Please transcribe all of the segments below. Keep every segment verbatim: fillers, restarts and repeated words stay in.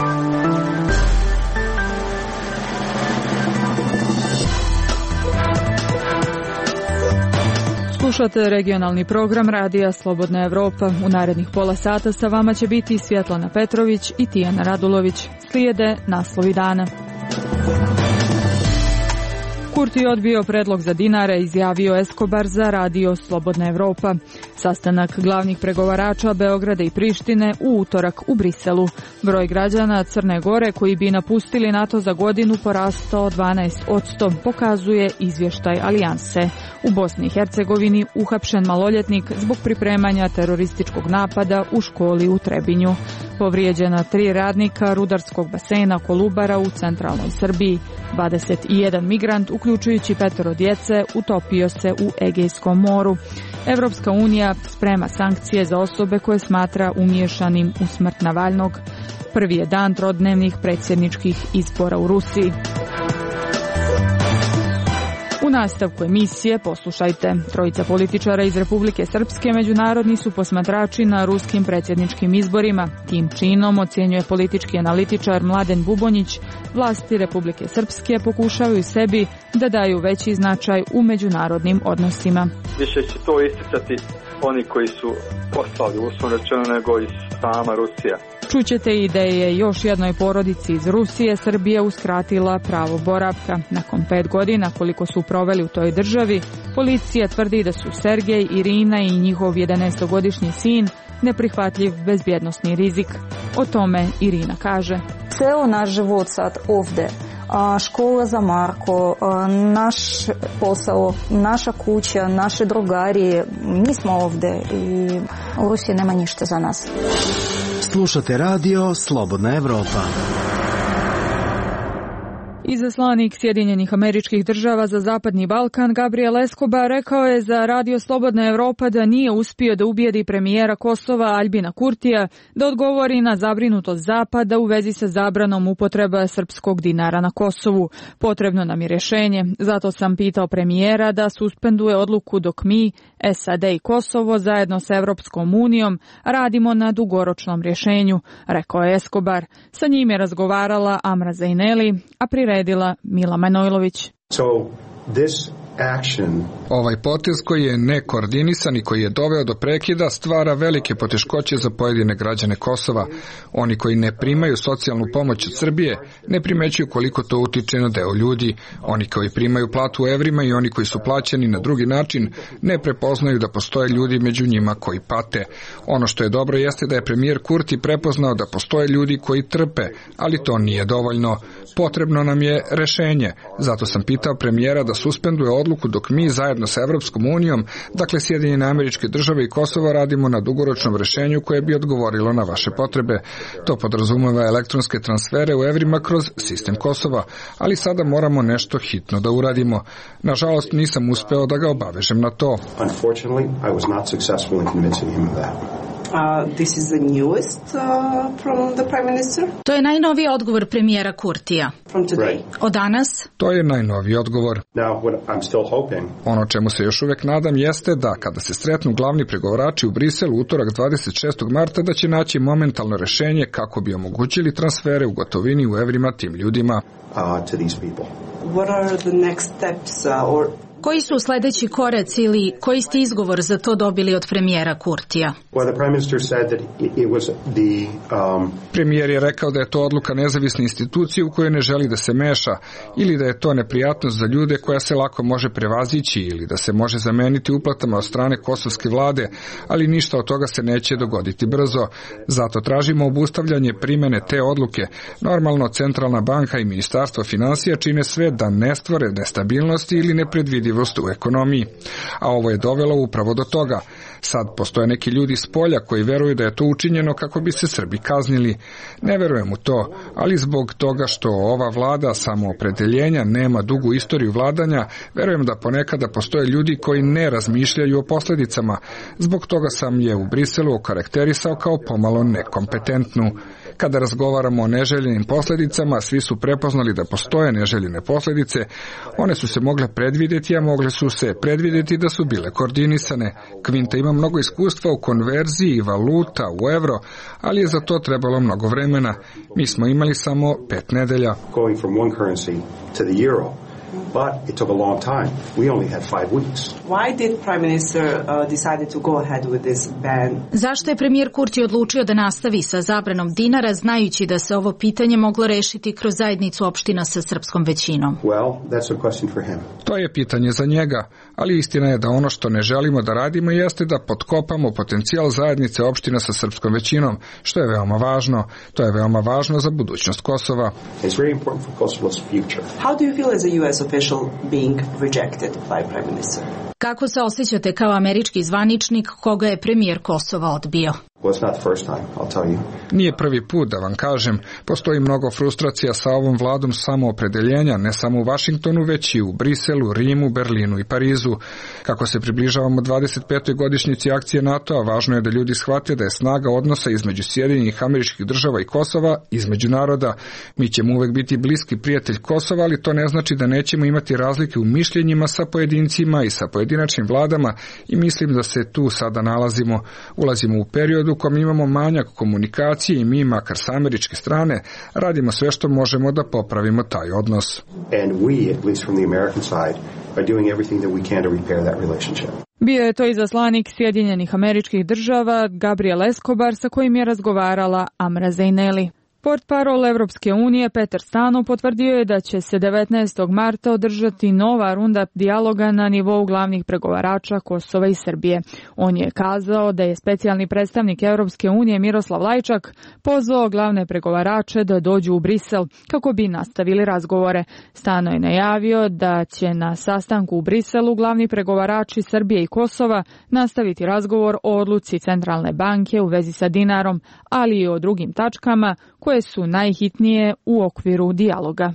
Slušate regionalni program radija Slobodna Evropa. U narednih pola sata sa vama će biti Svjetlana Petrović i Tijana Radulović. Slijede naslovi dana. Kurti odbio predlog za dinare, izjavio Escobar za radio Slobodna Evropa. Sastanak glavnih pregovarača Beograda i Prištine u utorak u Briselu. Broj građana Crne Gore koji bi napustili NATO za godinu porastao dvanaest posto, pokazuje izvještaj Alijanse. U Bosni i Hercegovini uhapšen maloljetnik zbog pripremanja terorističkog napada u školi u Trebinju. Povrijeđena tri radnika rudarskog basena Kolubara u centralnoj Srbiji. dvadeset jedan migrant, uključujući petoro djece, utopio se u Egejskom moru. Evropska unija sprema sankcije za osobe koje smatra umiješanim u smrt Navalnog. Prvi je dan trodnevnih predsjedničkih izbora u Rusiji. U nastavku emisije poslušajte. Trojica političara iz Republike Srpske međunarodni su posmatrači na ruskim predsjedničkim izborima. Tim činom, ocjenjuje politički analitičar Mladen Bubonjić, vlasti Republike Srpske pokušavaju sebi da daju veći značaj u međunarodnim odnosima. Više će to isticati oni koji su poslali uslovno rečeno nego i sama Rusija. Čućete i da je još jednoj porodici iz Rusije Srbija uskratila pravo boravka. Nakon pet godina koliko su proveli u toj državi, policija tvrdi da su Sergej, Irina i njihov jedanaestogodišnji sin neprihvatljiv bezbjednosni rizik. O tome Irina kaže. Ceo naš život sad ovdje, škola za Marko, naš posao, naša kuća, naše drugarije, mi smo ovdje i u Rusiji nema ništa za nas. Slušate radio Slobodna Evropa. Izaslanik Sjedinjenih Američkih Država za Zapadni Balkan Gabriel Escobar rekao je za radio Slobodna Evropa da nije uspio da ubijedi premijera Kosova Aljbina Kurtija da odgovori na zabrinutost Zapada u vezi sa zabranom upotreba srpskog dinara na Kosovu. Potrebno nam je rješenje, zato sam pitao premijera da suspenduje odluku dok mi, S A D i Kosovo zajedno sa Evropskom unijom radimo na dugoročnom rješenju, rekao je Escobar. Sa njim je razgovarala Amra Zaineli, a priredila Mila Manojlović. So this action... Ovaj potez koji je nekoordinisan i koji je doveo do prekida stvara velike poteškoće za pojedine građane Kosova. Oni koji ne primaju socijalnu pomoć od Srbije ne primećuju koliko to utiče na deo ljudi. Oni koji primaju platu u evrima i oni koji su plaćeni na drugi način ne prepoznaju da postoje ljudi među njima koji pate. Ono što je dobro jeste da je premijer Kurti prepoznao da postoje ljudi koji trpe, ali to nije dovoljno. Potrebno nam je rešenje. Zato sam pitao premijera da suspenduje odluku dok mi zajedno sa Evropskom unijom, dakle Sjedinjene Američke Države i Kosovo, radimo na dugoročnom rješenju koje bi odgovorilo na vaše potrebe. To podrazumeva elektronske transfere u evrima kroz sistem Kosova, ali sada moramo nešto hitno da uradimo. Nažalost, nisam uspeo da ga obavežem na to. Unfortunately, I was not successful in convincing him of that. Uh, this is the newest uh, from the Prime Minister. To je najnoviji odgovor premijera Kurtija. From today. Right. Od danas? To je najnoviji odgovor. Now, what I'm still hoping... Ono čemu se još uvijek nadam jeste da kada se sretnu glavni pregovarači u Briselu utorak dvadeset šestog marta da će naći momentalno rješenje kako bi omogućili transfere u gotovini u evrima tim ljudima. Uh, to these people. What are the next steps uh, or... Koji su sljedeći koraci ili koji ste izgovor za to dobili od premijera Kurtija? Well, the Prime Minister said that it was the, um... Premijer je rekao da je to odluka nezavisne institucije u kojoj ne želi da se meša, ili da je to neprijatnost za ljude koja se lako može prevazići, ili da se može zameniti uplatama od strane kosovske vlade, ali ništa od toga se neće dogoditi brzo. Zato tražimo obustavljanje primjene te odluke. Normalno, Centralna banka i Ministarstvo financija čine sve da ne stvore nestabilnosti ili nepredvidivosti u ekonomiji. A ovo je dovelo upravo do toga. Sad postoje neki ljudi s polja koji veruju da je to učinjeno kako bi se Srbi kaznili. Ne verujem u to, ali zbog toga što ova vlada samoopredeljenja nema dugu istoriju vladanja, verujem da ponekada postoje ljudi koji ne razmišljaju o posljedicama. Zbog toga sam je u Briselu okarakterisao kao pomalo nekompetentnu. Kada razgovaramo o neželjenim posljedicama, svi su prepoznali da postoje neželjene posljedice. One su se mogle predvidjeti, a mogle su se predvidjeti da su bile koordinisane. Kvinta ima mnogo iskustva u konverziji valuta u euro, ali je za to trebalo mnogo vremena. Mi smo imali samo pet nedelja. Going from one currency to the euro. But it took a long time. We only had five weeks. Why did Prime Minister uh, decided to go ahead with this ban? Zašto je premijer Kurti odlučio da nastavi sa zabranom dinara, znajući da se ovo pitanje moglo rešiti kroz zajednicu opština sa srpskom većinom? Well, that's a question for him. To je pitanje za njega, ali istina je da ono što ne želimo da radimo jeste da potkopamo potencijal zajednice opština sa srpskom većinom, što je veoma važno. To je veoma važno za budućnost Kosova. It's very important for Kosovo's future. How do you feel as a U S official being rejected by Prime Minister? Kako se osjećate kao američki zvaničnik koga je premijer Kosova odbio? Well, it's not the first time, I'll tell you. Nije prvi put da vam kažem, postoji mnogo frustracija sa ovom vladom samoopredeljenja, ne samo u Vašingtonu, već i u Briselu, Rimu, Berlinu i Parizu. Kako se približavamo dvadeset petoj godišnjici akcije NATO-a, važno je da ljudi shvate da je snaga odnosa između Sjedinjenih Američkih Država i Kosova, između naroda. Mi ćemo uvek biti bliski prijatelj Kosova, ali to ne znači da nećemo imati razlike u mišljenjima sa pojedincima i sa pojedinačnim vladama i mislim da se tu sada nalazimo. Ulazimo u period u kom imamo manjak komunikacije i mi, makar sa američke strane, radimo sve što možemo da popravimo taj odnos. And we, at least from the American side, are doing everything that we can to repair that relationship. Bio je to izaslanik Sjedinjenih Američkih Država Gabriel Escobar sa kojim je razgovarala Amra Zejneli. Portparol Evropske unije Petar Stano potvrdio je da će se devetnaestog marta održati nova runda dijaloga na nivou glavnih pregovarača Kosova i Srbije. On je kazao da je specijalni predstavnik Evropske unije Miroslav Lajčak pozvao glavne pregovarače da dođu u Brisel kako bi nastavili razgovore. Stano je najavio da će na sastanku u Briselu glavni pregovarači Srbije i Kosova nastaviti razgovor o odluci Centralne banke u vezi sa dinarom, ali i o drugim tačkama koje su najhitnije u okviru dijaloga.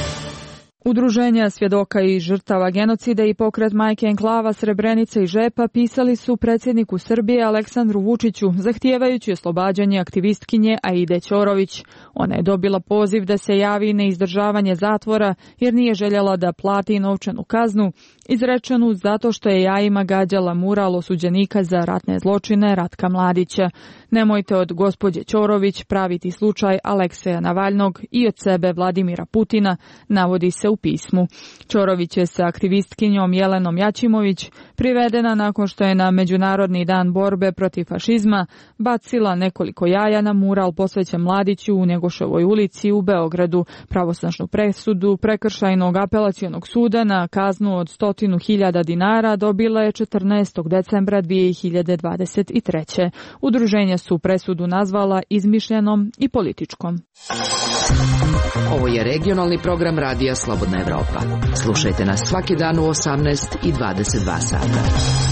Udruženja svjedoka i žrtava genocida i pokret Majke enklava Srebrenica i Žepa pisali su predsjedniku Srbije Aleksandru Vučiću zahtijevajući oslobađanje aktivistkinje Aide Ćorović. Ona je dobila poziv da se javi na izdržavanje zatvora jer nije željela da plati novčanu kaznu izrečenu zato što je jajima gađala mural osuđenika za ratne zločine Ratka Mladića. Nemojte od gospođe Ćorović praviti slučaj Alekseja Navalnog i od sebe Vladimira Putina, navodi se u pismu. Ćorović je sa aktivistkinjom Jelenom Jačimović privedena nakon što je na Međunarodni dan borbe protiv fašizma bacila nekoliko jaja na mural posvećen Mladiću u Njegoševoj ulici u Beogradu. Pravosnažnu presudu Prekršajnog apelacionog suda na kaznu od stotinu hiljada dinara dobila je četrnaestog decembra dvije hiljade dvadeset treće. Udruženja su presudu nazvala izmišljenom i političkom. Ovo je regionalni program Radija Slobodna Evropa. Slušajte nas svaki dan u osamnaest i dvadeset dva sata.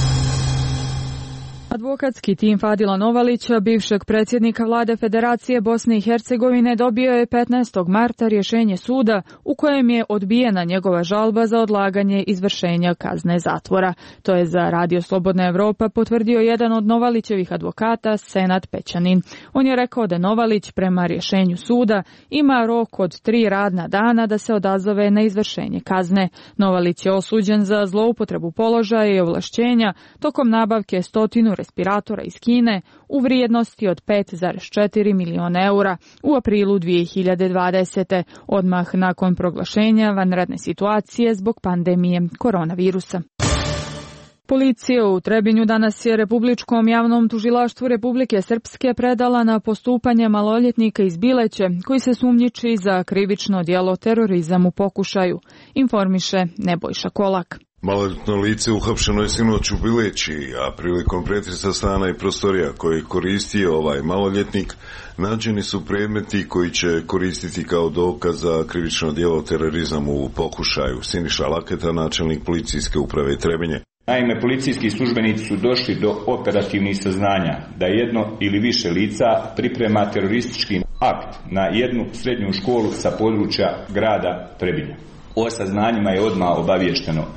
Advokatski tim Fadila Novalića, bivšeg predsjednika vlade Federacije Bosne i Hercegovine, dobio je petnaestog marta rješenje suda u kojem je odbijena njegova žalba za odlaganje izvršenja kazne zatvora. To je za Radio Slobodna Evropa potvrdio jedan od Novalićevih advokata, Senad Pećanin. On je rekao da Novalić prema rješenju suda ima rok od tri radna dana da se odazove na izvršenje kazne. Novalić je osuđen za zloupotrebu položaja i ovlašćenja tokom nabavke stotinu respiratora iz Kine u vrijednosti od pet zarez četiri miliona eura u aprilu dvije hiljade dvadesete. odmah nakon proglašenja vanredne situacije zbog pandemije koronavirusa. Policija u Trebinju danas je Republičkom javnom tužilaštvu Republike Srpske predala na postupanje maloljetnika iz Bileće koji se sumnjiči za krivično djelo terorizam u pokušaju, informiše Nebojša Kolak. Maloljetno lice uhapšeno je sinoć u Bileći, a prilikom pretresa stana i prostorija koji koristio ovaj maloljetnik, nađeni su predmeti koji će koristiti kao dokaz za krivično djelo terorizam u pokušaju. Siniša Laketa, načelnik policijske uprave Trebinje. Naime, policijski službenici su došli do operativnih saznanja da jedno ili više lica priprema teroristički akt na jednu srednju školu sa područja grada Trebinja. O saznanjima je odmah obaviješteno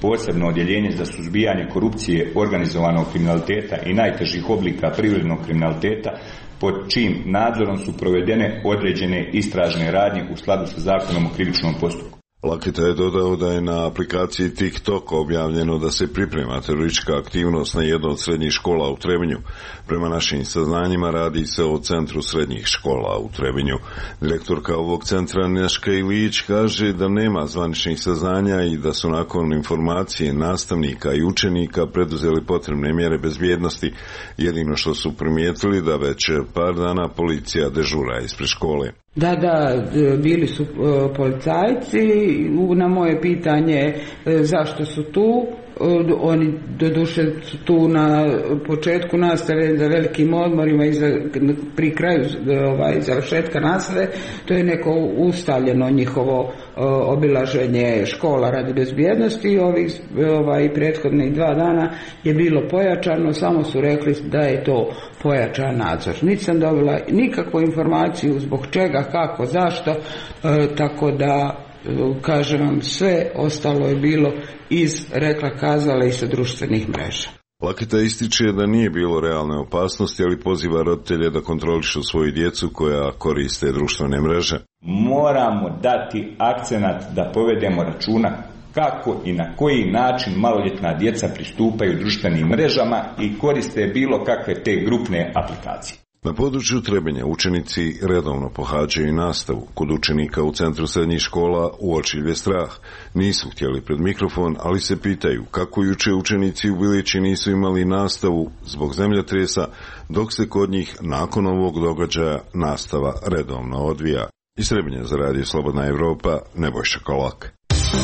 posebno odjeljenje za suzbijanje korupcije, organizovanog kriminaliteta i najtežih oblika privrednog kriminaliteta, pod čijim nadzorom su provedene određene istražne radnje u skladu sa Zakonom o krivičnom postupku. Lakita je dodao da je na aplikaciji TikTok objavljeno da se priprema teroristička aktivnost na jednoj od srednjih škola u Trebinju. Prema našim saznanjima radi se o Centru srednjih škola u Trebinju. Direktorka ovog centra Neška Ilić kaže da nema zvaničnih saznanja i da su nakon informacije nastavnika i učenika preduzeli potrebne mjere bezbjednosti. Jedino što su primijetili da već par dana policija dežura ispred škole. Da, da, bili su policajci. Na moje pitanje zašto su tu, oni doduše su tu na početku nastave za velikim odmorima i za, pri kraju ovaj, završetka nastave. To je neko ustaljeno njihovo obilaženje škola radi bezbjednosti. Ovih ovaj, prethodnih dva dana je bilo pojačano, samo su rekli da je to pojačan nadzor. Nisam dobila nikakvu informaciju zbog čega, kako, zašto, e, tako da kažem vam, sve ostalo je bilo iz rekla kazala i sa društvenih mreža. Lakita ističe da nije bilo realne opasnosti, ali poziva roditelje da kontrolišu svoju djecu koja koriste društvene mreže. Moramo dati akcenat da povedemo računa kako i na koji način maloljetna djeca pristupaju društvenim mrežama i koriste bilo kakve te grupne aplikacije. Na području Trebinja učenici redovno pohađaju nastavu. Kod učenika u Centru srednjih škola uočljiv je strah. Nisu htjeli pred mikrofon, ali se pitaju kako juče učenici u Bilići nisu imali nastavu zbog zemljotresa, dok se kod njih nakon ovog događaja nastava redovno odvija. Iz Trebinja za Radio Slobodna Evropa, Nebojša Kolak.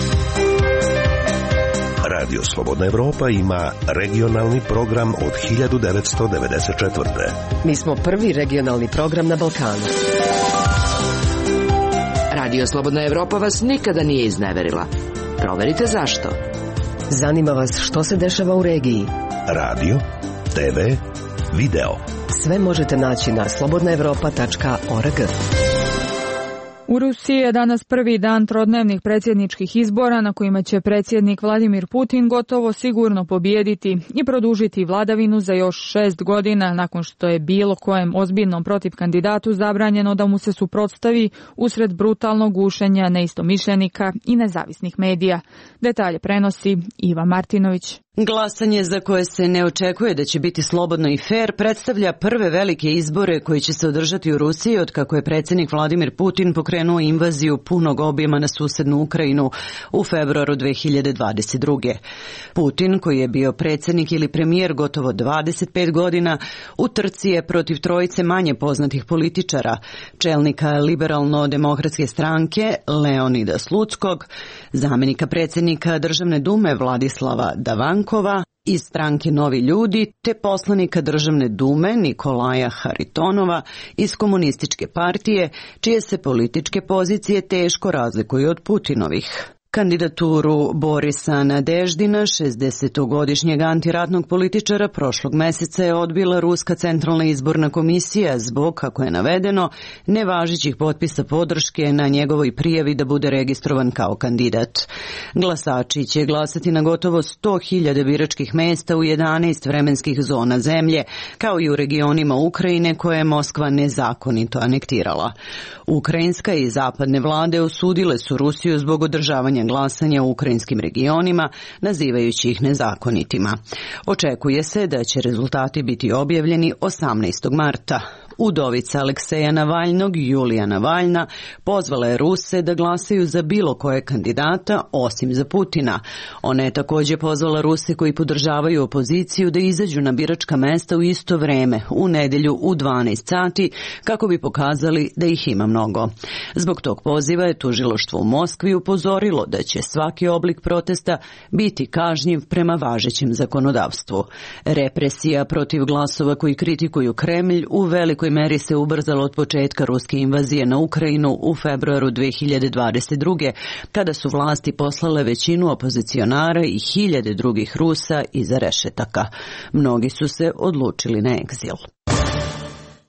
Radio Slobodna Evropa ima regionalni program od hiljadu devetsto devedeset četvrte. Mi smo prvi regionalni program na Balkanu. Radio Slobodna Evropa vas nikada nije izneverila. Proverite zašto. Zanima vas što se dešava u regiji. Radio, te ve, video. Sve možete naći na slobodna evropa tačka org. U Rusiji je danas prvi dan trodnevnih predsjedničkih izbora na kojima će predsjednik Vladimir Putin gotovo sigurno pobijediti i produžiti vladavinu za još šest godina nakon što je bilo kojem ozbiljnom protiv kandidatu zabranjeno da mu se suprotstavi usred brutalnog gušenja neistomišljenika i nezavisnih medija. Detalje prenosi Iva Martinović. Glasanje za koje se ne očekuje da će biti slobodno i fer predstavlja prve velike izbore koji će se održati u Rusiji od kako je predsjednik Vladimir Putin pokrenuo invaziju punog obima na susednu Ukrajinu u februaru dve hiljade dvadeset druge. Putin, koji je bio predsjednik ili premijer gotovo dvadeset pet godina, u trci je protiv trojice manje poznatih političara, čelnika liberalno-demokratske stranke Leonida Slutskog, zamjenika predsjednika Državne dume Vladislava Davankova iz stranke Novi ljudi, te poslanika Državne dume Nikolaja Haritonova iz Komunističke partije, čije se političke pozicije teško razlikuju od Putinovih. Kandidaturu Borisa Nadeždina, šezdesetogodišnjeg antiratnog političara, prošlog mjeseca je odbila Ruska centralna izborna komisija zbog, kako je navedeno, nevažećih potpisa podrške na njegovoj prijavi da bude registrovan kao kandidat. Glasači će glasati na gotovo sto hiljada biračkih mjesta u jedanaest vremenskih zona zemlje, kao i u regionima Ukrajine koje je Moskva nezakonito anektirala. Ukrajinska i zapadne vlade osudile su Rusiju zbog održavanja glasanja u ukrajinskim regionima, nazivajući ih nezakonitima. Očekuje se da će rezultati biti objavljeni osamnaestog marta. Udovica Alekseja Navalnog, Julija Navalna, pozvala je Ruse da glasaju za bilo koje kandidata osim za Putina. Ona je također pozvala Ruse koji podržavaju opoziciju da izađu na biračka mesta u isto vreme, u nedjelju u dvanaest sati, kako bi pokazali da ih ima mnogo. Zbog tog poziva je tužilaštvo u Moskvi upozorilo da će svaki oblik protesta biti kažnjiv prema važećem zakonodavstvu. Represija protiv glasova koji kritikuju Kremlj u velikoj meri se ubrzalo od početka ruske invazije na Ukrajinu u februaru dve hiljade dvadeset druge, kada su vlasti poslale većinu opozicionara i hiljade drugih Rusa iza rešetaka. Mnogi su se odlučili na egzil.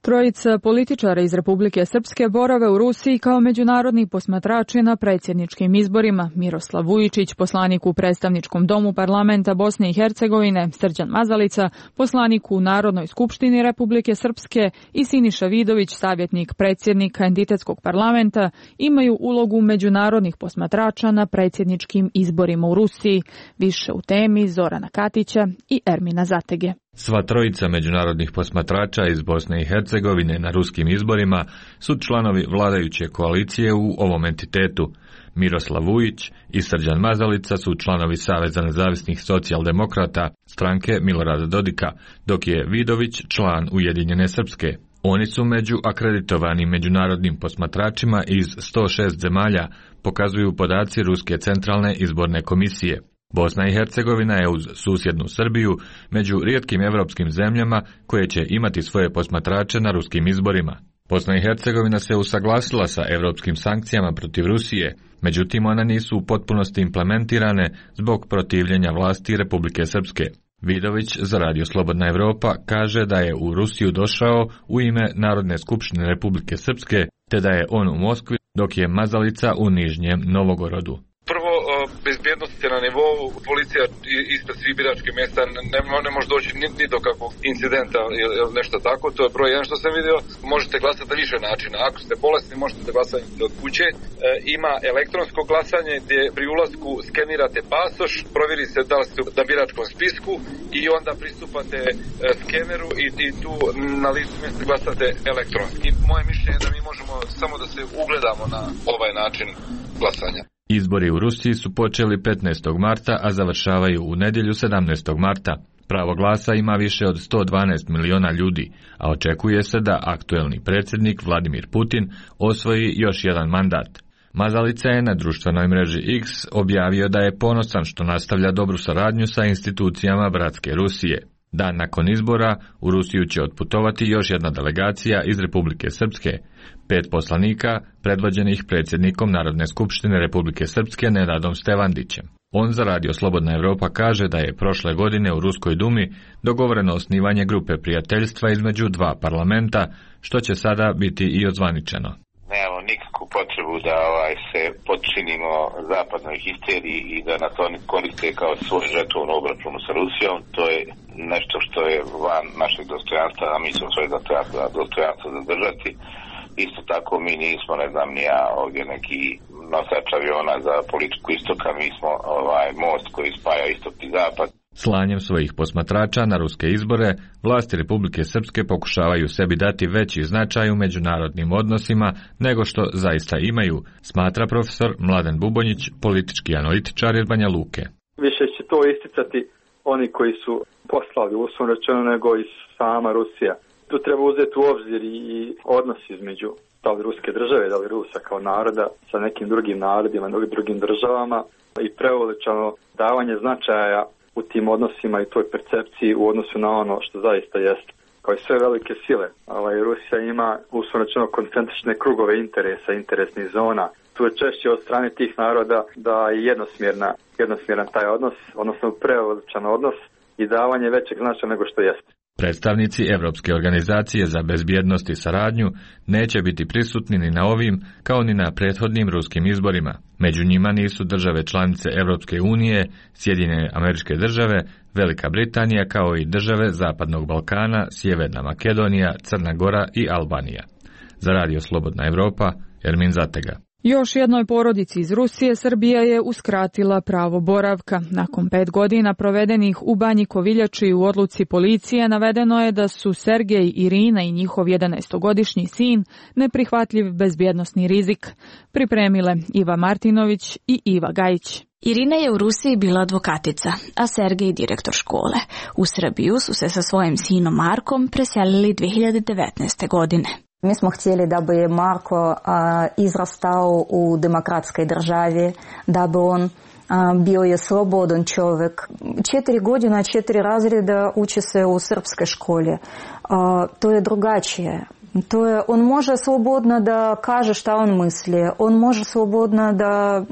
Trojica političara iz Republike Srpske borave u Rusiji kao međunarodni posmatrači na predsjedničkim izborima. Miroslav Vujičić, poslanik u predstavničkom domu parlamenta Bosne i Hercegovine, Srđan Mazalica, poslanik u Narodnoj skupštini Republike Srpske i Siniša Vidović, savjetnik predsjednika entitetskog parlamenta, imaju ulogu međunarodnih posmatrača na predsjedničkim izborima u Rusiji. Više u temi Zorana Katića i Ermina Zatege. Sva trojica međunarodnih posmatrača iz Bosne i Hercegovine na ruskim izborima su članovi vladajuće koalicije u ovom entitetu. Miroslav Vujić i Srđan Mazalica su članovi Saveza nezavisnih socijaldemokrata, stranke Milorada Dodika, dok je Vidović član Ujedinjene Srpske. Oni su među akreditovanim međunarodnim posmatračima iz sto šest zemalja, pokazuju podaci Ruske centralne izborne komisije. Bosna i Hercegovina je uz susjednu Srbiju među rijetkim evropskim zemljama koje će imati svoje posmatrače na ruskim izborima. Bosna i Hercegovina se usaglasila sa evropskim sankcijama protiv Rusije, međutim one nisu u potpunosti implementirane zbog protivljenja vlasti Republike Srpske. Vidović za Radio Slobodna Evropa kaže da je u Rusiju došao u ime Narodne skupštine Republike Srpske, te da je on u Moskvi, dok je Mazalica u Nižnjem Novogorodu. Prvo, bezbjednost je na nivou, policija ispred svih biračkih mjesta ne, ne može doći ni, ni do kakvog incidenta ili nešto tako, to je broj jedan što sam vidio. Možete glasati na više načina, ako ste bolesni možete glasati od kuće. E, ima elektronsko glasanje gdje pri ulasku skenirate pasoš, provjeri se da li ste na biračkom spisku i onda pristupate e, skeneru i, i tu na listu mjesta glasate elektronski. Moje mišljenje je da mi možemo samo da se ugledamo na ovaj način glasanja. Izbori u Rusiji su počeli petnaestog marta, a završavaju u nedjelju sedamnaestog marta. Pravo glasa ima više od sto dvanaest miliona ljudi, a očekuje se da aktuelni predsjednik Vladimir Putin osvoji još jedan mandat. Mazalica je na društvenoj mreži X objavio da je ponosan što nastavlja dobru saradnju sa institucijama bratske Rusije. Dan nakon izbora u Rusiju će otputovati još jedna delegacija iz Republike Srpske, pet poslanika predvođenih predsjednikom Narodne skupštine Republike Srpske Nenadom Stevandićem. On za Radio Slobodna Evropa kaže da je prošle godine u Ruskoj dumi dogovoreno osnivanje grupe prijateljstva između dva parlamenta, što će sada biti i ozvaničeno. Nemamo nikakvu potrebu da ovaj, se podčinimo zapadnoj histeriji i da nas oni koriste kao svoj žetovnu obračunu sa Rusijom. To je nešto što je van našeg dostojanstva, a mi smo svoje dostojanstvo zadržati. Isto tako mi nismo, ne znam, ni ja ovdje neki nosač aviona za politiku istoka, mi smo ovaj most koji spaja istok i zapad. Slanjem svojih posmatrača na ruske izbore, vlasti Republike Srpske pokušavaju sebi dati veći značaj u međunarodnim odnosima nego što zaista imaju, smatra profesor Mladen Bubonjić, politički analitičar iz Banja Luke. Više će to isticati oni koji su poslali, uslovno rečeno, nego i sama Rusija. Tu treba uzeti u obzir i odnos između da li ruske države, da li Rusa kao naroda sa nekim drugim narodima, drugim državama i preuveličano davanje značaja u tim odnosima i toj percepciji u odnosu na ono što zaista jeste. Kao i sve velike sile, ovaj, Rusija ima uslovno rečeno koncentrične krugove interesa, interesnih zona. Tu je češće od strane tih naroda da je jednosmjerna, jednosmjeran taj odnos, odnosno preuveličan odnos i davanje većeg značaja nego što jeste. Predstavnici Evropske organizacije za bezbjednost i saradnju neće biti prisutni ni na ovim, kao ni na prethodnim ruskim izborima. Među njima nisu države članice Evropske unije, Sjedinjene Američke Države, Velika Britanija, kao i države Zapadnog Balkana, Sjeverna Makedonija, Crna Gora i Albanija. Za Radio Slobodna Evropa, Ermin Zatega. Još jednoj porodici iz Rusije Srbija je uskratila pravo boravka. Nakon pet godina provedenih u Banji Koviljači u odluci policije navedeno je da su Sergej, Irina i njihov jedanaestogodišnji sin neprihvatljiv bezbjednosni rizik. Pripremile Iva Martinović i Iva Gajić. Irina je u Rusiji bila advokatica, a Sergej direktor škole. U Srbiju su se sa svojim sinom Markom preselili dvije hiljade devetnaeste. godine. Mi smo htjeli da bi Marko a, izrastao u demokratskoj državi, da bi on a, bio je slobodan čovjek. Četiri godina, četiri razreda uči se u srpskoj školi. A, to je drugačije. To je, on može slobodno da kaže šta on misli, on može slobodno da,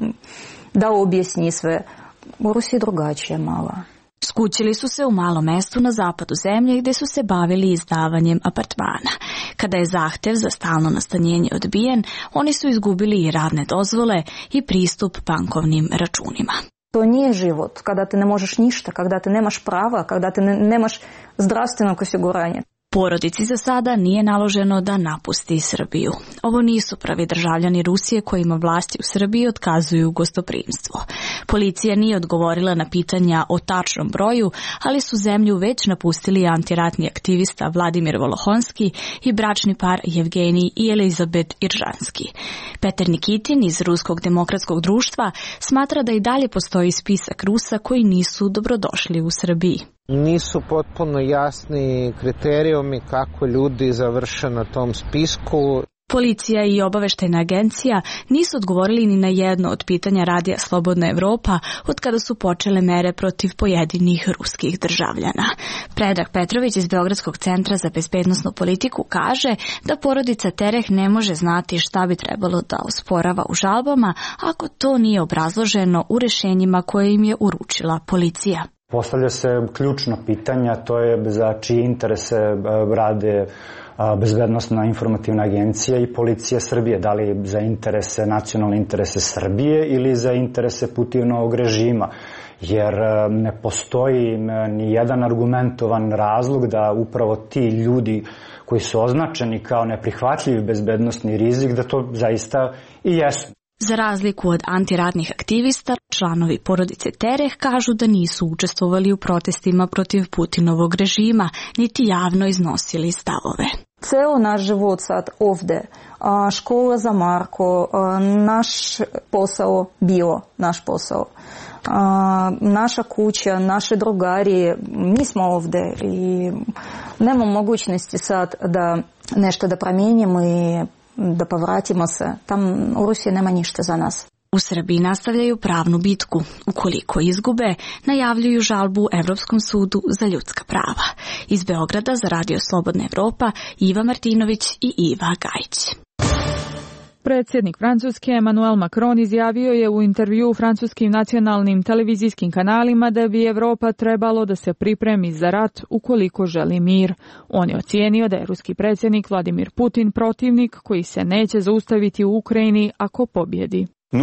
da objasni sve. U Rusiji drugačije malo. Skućili su se u malom mjestu na zapadu zemlje gdje su se bavili izdavanjem apartmana. Kada je zahtev za stalno nastanjenje odbijen, oni su izgubili i radne dozvole i pristup bankovnim računima. To nije život kada ti ne možeš ništa, kada ti nemaš prava, kada ti ne, nemaš zdravstvenog osiguranja. Porodici za sada nije naloženo da napusti Srbiju. Ovo nisu pravi državljani Rusije kojima vlasti u Srbiji otkazuju gostoprimstvo. Policija nije odgovorila na pitanja o tačnom broju, ali su zemlju već napustili antiratni aktivista Vladimir Volohonski i bračni par Jevgenij i Elizabet Iržanski. Peter Nikitin iz Ruskog demokratskog društva smatra da i dalje postoji spisak Rusa koji nisu dobrodošli u Srbiji. Nisu potpuno jasni kriterijumi kako ljudi završe na tom spisku. Policija i obaveštajna agencija nisu odgovorili ni na jedno od pitanja Radija Slobodna Evropa od kada su počele mere protiv pojedinih ruskih državljana. Predrag Petrović iz Beogradskog centra za bezbednosnu politiku kaže da porodica Tereh ne može znati šta bi trebalo da osporava u žalbama ako to nije obrazloženo u rešenjima koje im je uručila policija. Postavlja se ključno pitanja, to je za čije interese rade Bezbednosna informativna agencija i policija Srbije, da li za interese, nacionalne interese Srbije ili za interese Putinovog režima, jer ne postoji ni jedan argumentovan razlog da upravo ti ljudi koji su označeni kao neprihvatljivi bezbednosni rizik, da to zaista i jesu. Za razliku od antiratnih aktivista, članovi porodice Tereh kažu da nisu učestvovali u protestima protiv Putinovog režima, niti javno iznosili stavove. Ceo naš život sad ovde, škola za Marko, naš posao bio, naš posao, naša kuća, naše drugarije, mi smo ovde i nema mogućnosti sad da nešto da promijenimo i da povratimo se. Tam u Rusiji nema ništa za nas. U Srbiji nastavljaju pravnu bitku. Ukoliko izgube, najavljuju žalbu Evropskom sudu za ljudska prava. Iz Beograda za Radio Slobodna Evropa, Iva Martinović i Iva Gajić. Predsjednik Francuske Emmanuel Macron izjavio je u intervju francuskim nacionalnim televizijskim kanalima da bi Evropa trebalo da se pripremi za rat ukoliko želi mir. On je ocijenio da je ruski predsjednik Vladimir Putin protivnik koji se neće zaustaviti u Ukrajini ako pobjedi.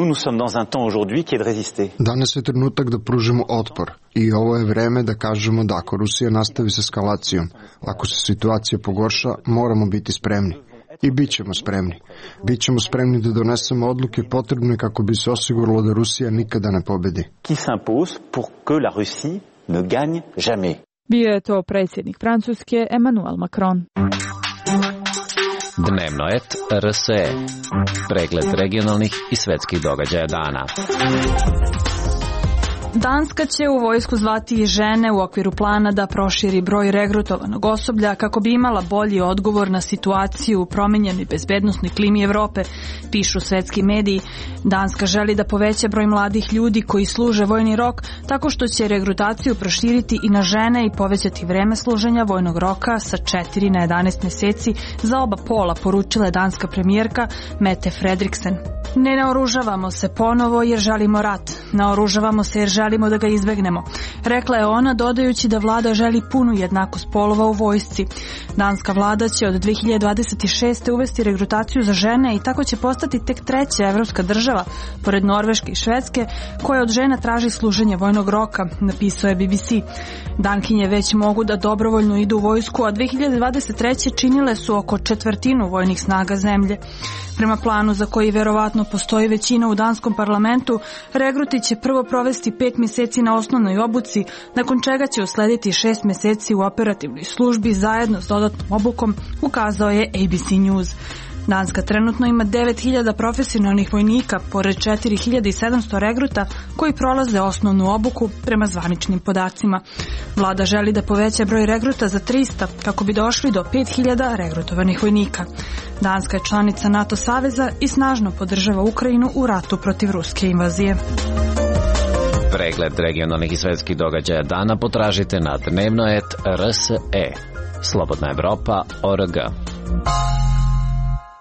Danas je trenutak da pružimo otpor i ovo je vreme da kažemo da ako Rusija nastavi s eskalacijom, ako se situacija pogorša, moramo biti spremni. I bit ćemo spremni. Bićemo spremni da donesemo odluke potrebne kako bi se osiguralo da Rusija nikada ne pobedi. Bio je to predsjednik Francuske Emmanuel Macron. Dnevno et R S E. Pregled regionalnih i svetskih događaja dana. Danska će u vojsku zvati i žene u okviru plana da proširi broj regrutovanog osoblja kako bi imala bolji odgovor na situaciju u promenjenoj bezbednosnoj klimi Evrope, pišu svetski mediji. Danska želi da poveća broj mladih ljudi koji služe vojni rok tako što će regrutaciju proširiti i na žene i povećati vreme služenja vojnog roka sa četiri na jedanaest meseci za oba pola, poručila je danska premijerka Mette Frederiksen. Ne naoružavamo se ponovo jer želimo rat. Naoružavamo se jer želimo da ga izbegnemo. Rekla je ona, dodajući da vlada želi punu jednakost polova u vojsci. Danska vlada će od dve hiljade dvadeset šeste. uvesti regrutaciju za žene i tako će postati tek treća evropska država, pored Norveške i Švedske, koja od žena traži služenje vojnog roka, napisao je B B C. Dankinje već mogu da dobrovoljno idu u vojsku, a dve hiljade dvadeset treće. činile su oko četvrtinu vojnih snaga zemlje. Prema planu za koji verovatno postoji većina u danskom parlamentu, regruti će prvo provesti pet mjeseci na osnovnoj obuci, nakon čega će uslediti šest mjeseci u operativnoj službi zajedno s dodatnom obukom, ukazao je A B C News. Danska trenutno ima devet hiljada profesionalnih vojnika, pored četiri hiljade sedamsto regruta koji prolaze osnovnu obuku prema zvaničnim podacima. Vlada želi da poveća broj regruta za trista kako bi došli do pet hiljada regrutovanih vojnika. Danska je članica NATO saveza i snažno podržava Ukrajinu u ratu protiv ruske invazije. Pregled regionalnih i svetskih događaja dana potražite na dnevno et R S E. Slobodna Evropa, O R G.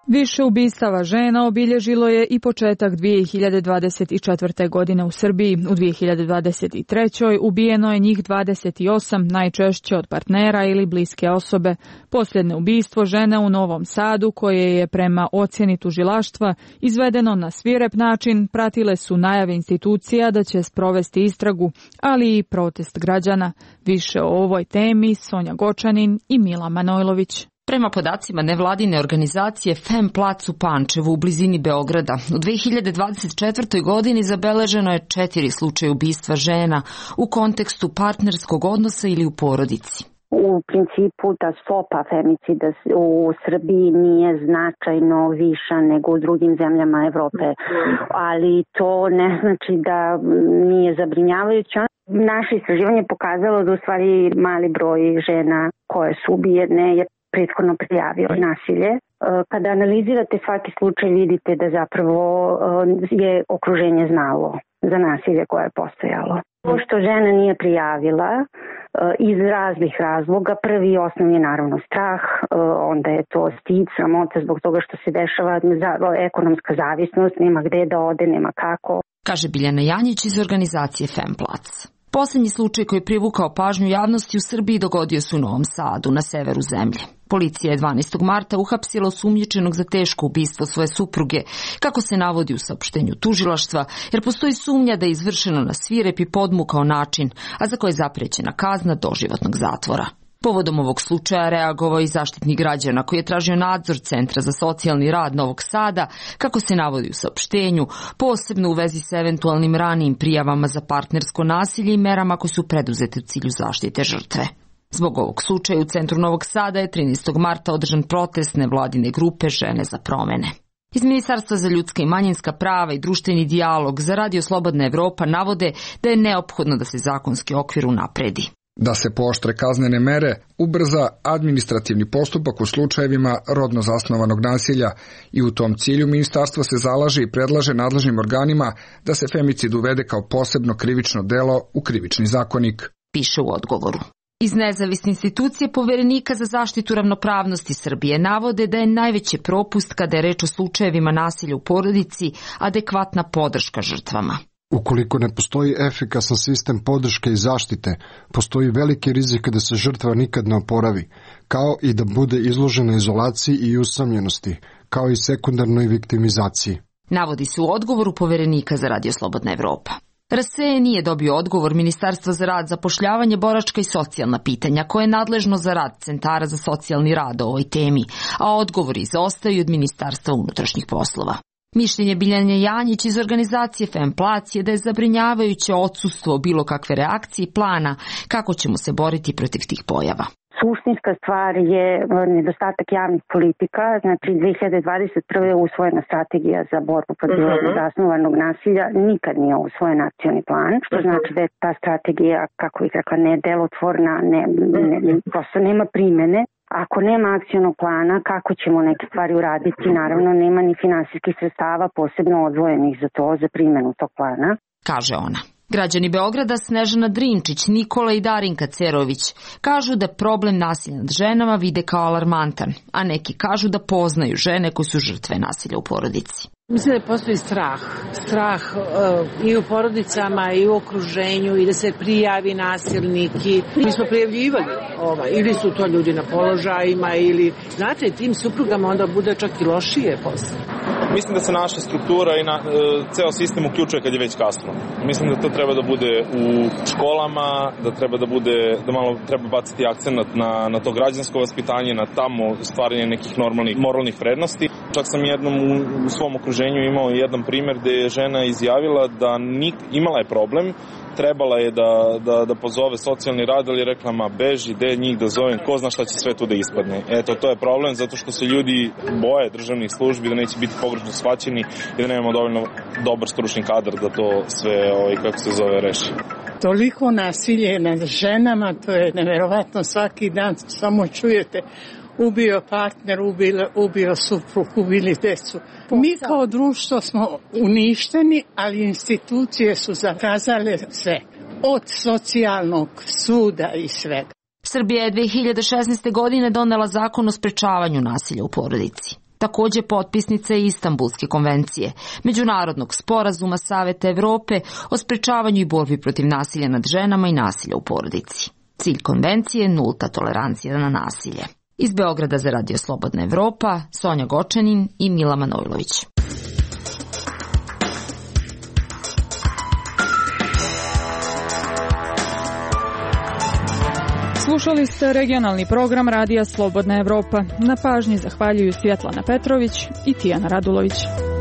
Više ubistava žena obilježilo je i početak dvije hiljade dvadeset četvrte. godine u Srbiji. U dvije hiljade dvadeset trećoj ubijeno je njih dvadeset osam, najčešće od partnera ili bliske osobe. Posljednje ubistvo žene u Novom Sadu, koje je prema ocjeni tužilaštva izvedeno na svirep način, pratile su najave institucija da će sprovesti istragu, ali i protest građana. Više o ovoj temi Sonja Gočanin i Mila Manojlović. Prema podacima nevladine organizacije Femplac u Pančevu u blizini Beograda, u dvije hiljade dvadeset četvrtoj. godini zabeleženo je četiri slučaja ubistva žena u kontekstu partnerskog odnosa ili u porodici. U principu ta stopa femicida u Srbiji nije značajno viša nego u drugim zemljama Evrope, ali to ne znači da nije zabrinjavajuće. Naše istraživanje pokazalo da u stvari mali broj žena koje su ubijene je prethodno prijavio nasilje. Kada analizirate svaki slučaj vidite da zapravo je okruženje znalo za nasilje koje je postojalo. To što žena nije prijavila iz raznih razloga, prvi i osnovni je naravno strah, onda je to stid, sramota zbog toga što se dešava, ekonomska zavisnost, nema gde da ode, nema kako. Kaže Biljana Janjić iz organizacije Femplac. Posljednji slučaj koji je privukao pažnju javnosti u Srbiji dogodio se u Novom Sadu, na severu zemlje. Policija je dvanaestog marta uhapsila osumnjičenog za teško ubistvo svoje supruge, kako se navodi u saopštenju tužilaštva, jer postoji sumnja da je izvršeno na svirep i podmukao način, a za koje je zaprećena kazna doživotnog zatvora. Povodom ovog slučaja reagovao i Zaštitnik građana koji je tražio nadzor Centra za socijalni rad Novog Sada, kako se navodi u saopštenju, posebno u vezi s eventualnim ranijim prijavama za partnersko nasilje i merama koje su preduzete u cilju zaštite žrtve. Zbog ovog slučaja u centru Novog Sada je trinaestog marta održan protest nevladine grupe Žene za promene. Iz Ministarstva za ljudska i manjinska prava i društveni dijalog za Radio Slobodna Evropa navode da je neophodno da se zakonski okvir unapredi. Da se pooštre kaznene mere, ubrza administrativni postupak u slučajevima rodno zasnovanog nasilja i u tom cilju ministarstvo se zalaže i predlaže nadležnim organima da se femicid uvede kao posebno krivično delo u krivični zakonik. Piše u odgovoru. Iz nezavisne institucije Poverenika za zaštitu ravnopravnosti Srbije navode da je najveći propust kada je reč o slučajevima nasilja u porodici adekvatna podrška žrtvama. Ukoliko ne postoji efikasan sistem podrške i zaštite, postoji veliki rizik da se žrtva nikad ne oporavi, kao i da bude izložena izolaciji i usamljenosti, kao i sekundarnoj viktimizaciji. Navodi se u odgovoru Poverenika za Radio Slobodna Evropa. R S E nije dobio odgovor Ministarstva za rad, zapošljavanje, boračka i socijalna pitanja, koje je nadležno za rad centara za socijalni rad o ovoj temi, a odgovori izostaju od Ministarstva unutrašnjih poslova. Mišljenje Biljane Janjić iz organizacije Femplac je da je zabrinjavajuće odsustvo bilo kakve reakcije i plana kako ćemo se boriti protiv tih pojava. Suštinska stvar je nedostatak javnih politika, znači dvije hiljade dvadeset prve. je usvojena strategija za borbu protiv rodno zasnovanog nasilja, nikad nije usvojen akcioni plan, što znači da je ta strategija, kako bih rekla, nedelotvorna, ne, ne, prosto nema primene. Ako nema akcionog plana, kako ćemo neke stvari uraditi? Naravno, nema ni finansijskih sredstava posebno odvojenih za to, za primjenu tog plana. Kaže ona. Građani Beograda Snežana Drinčić, Nikola i Darinka Cerović kažu da problem nasilja nad ženama vide kao alarmantan, a neki kažu da poznaju žene koje su žrtve nasilja u porodici. Mislim da postoji strah. Strah uh, i u porodicama i u okruženju i da se prijavi nasilnik. Mi smo prijavljivali ovaj, ili su to ljudi na položajima ili, znate, tim suprugama onda bude čak i lošije posle. Mislim da se naša struktura i na, uh, ceo sistem uključuje kad je već kasno. Mislim da to treba da bude u školama, da treba da bude, da malo treba baciti akcenat na, na to građansko vaspitanje, na tamo stvaranje nekih normalnih moralnih vrednosti. Čak sam jednom u, u svom okruženju imao jedan primjer gde je žena izjavila da nik, imala je problem, trebala je da, da, da pozove socijalni rad, ali je rekla, ma beži, de njih da zovem, ko zna šta će sve tu da ispadne. Eto, to je problem, zato što se ljudi boje državnih službi, da neće biti pogrešno shvaćeni i da nemamo dovoljno dobar stručni kadar da to sve, ovaj, kako se zove, reši. Toliko nasilje nad ženama, to je neverovatno, svaki dan samo čujete ubio partner, ubio, ubio suprug, ubili decu. Mi kao društvo smo uništeni, ali institucije su zakazale sve. Od socijalnog suda i svega. Srbija je dve hiljade šesnaeste. godine donela zakon o sprečavanju nasilja u porodici. Takođe potpisnica je Istanbulske konvencije, međunarodnog sporazuma Saveta Evrope o sprečavanju i borbi protiv nasilja nad ženama i nasilja u porodici. Cilj konvencije je nulta tolerancija na nasilje. Iz Beograda za Radio Slobodna Evropa, Sonja Gočanin i Mila Manojlović. Slušali ste regionalni program Radija Slobodna Evropa. Na pažnji zahvaljuju Svjetlana Petrović i Tijana Radulović.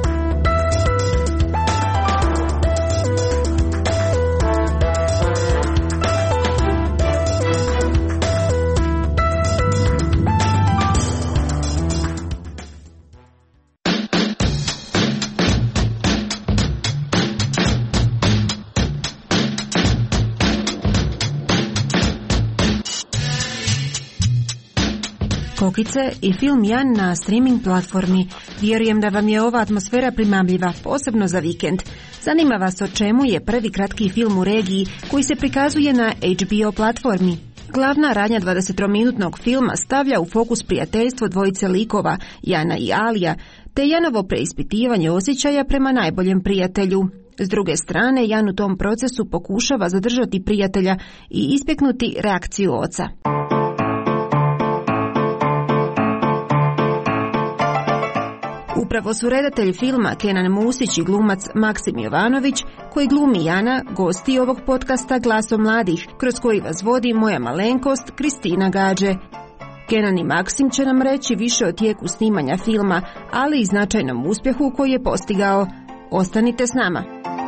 Kokice i film Jan na streaming platformi. Vjerujem da vam je ova atmosfera primamljiva, posebno za vikend. Zanima vas o čemu je prvi kratki film u regiji koji se prikazuje na H B O platformi. Glavna radnja dvadesetominutnog filma stavlja u fokus prijateljstvo dvojice likova, Jana i Alija, te Janovo preispitivanje osjećaja prema najboljem prijatelju. S druge strane, Jan u tom procesu pokušava zadržati prijatelja i ispeknuti reakciju oca. Upravo su redatelj filma Kenan Musić i glumac Maksim Jovanović, koji glumi Jana, gosti ovog podcasta Glasom mladih, kroz koji vas vodi moja malenkost Kristina Gađe. Kenan i Maksim će nam reći više o tijeku snimanja filma, ali i značajnom uspjehu koji je postigao. Ostanite s nama.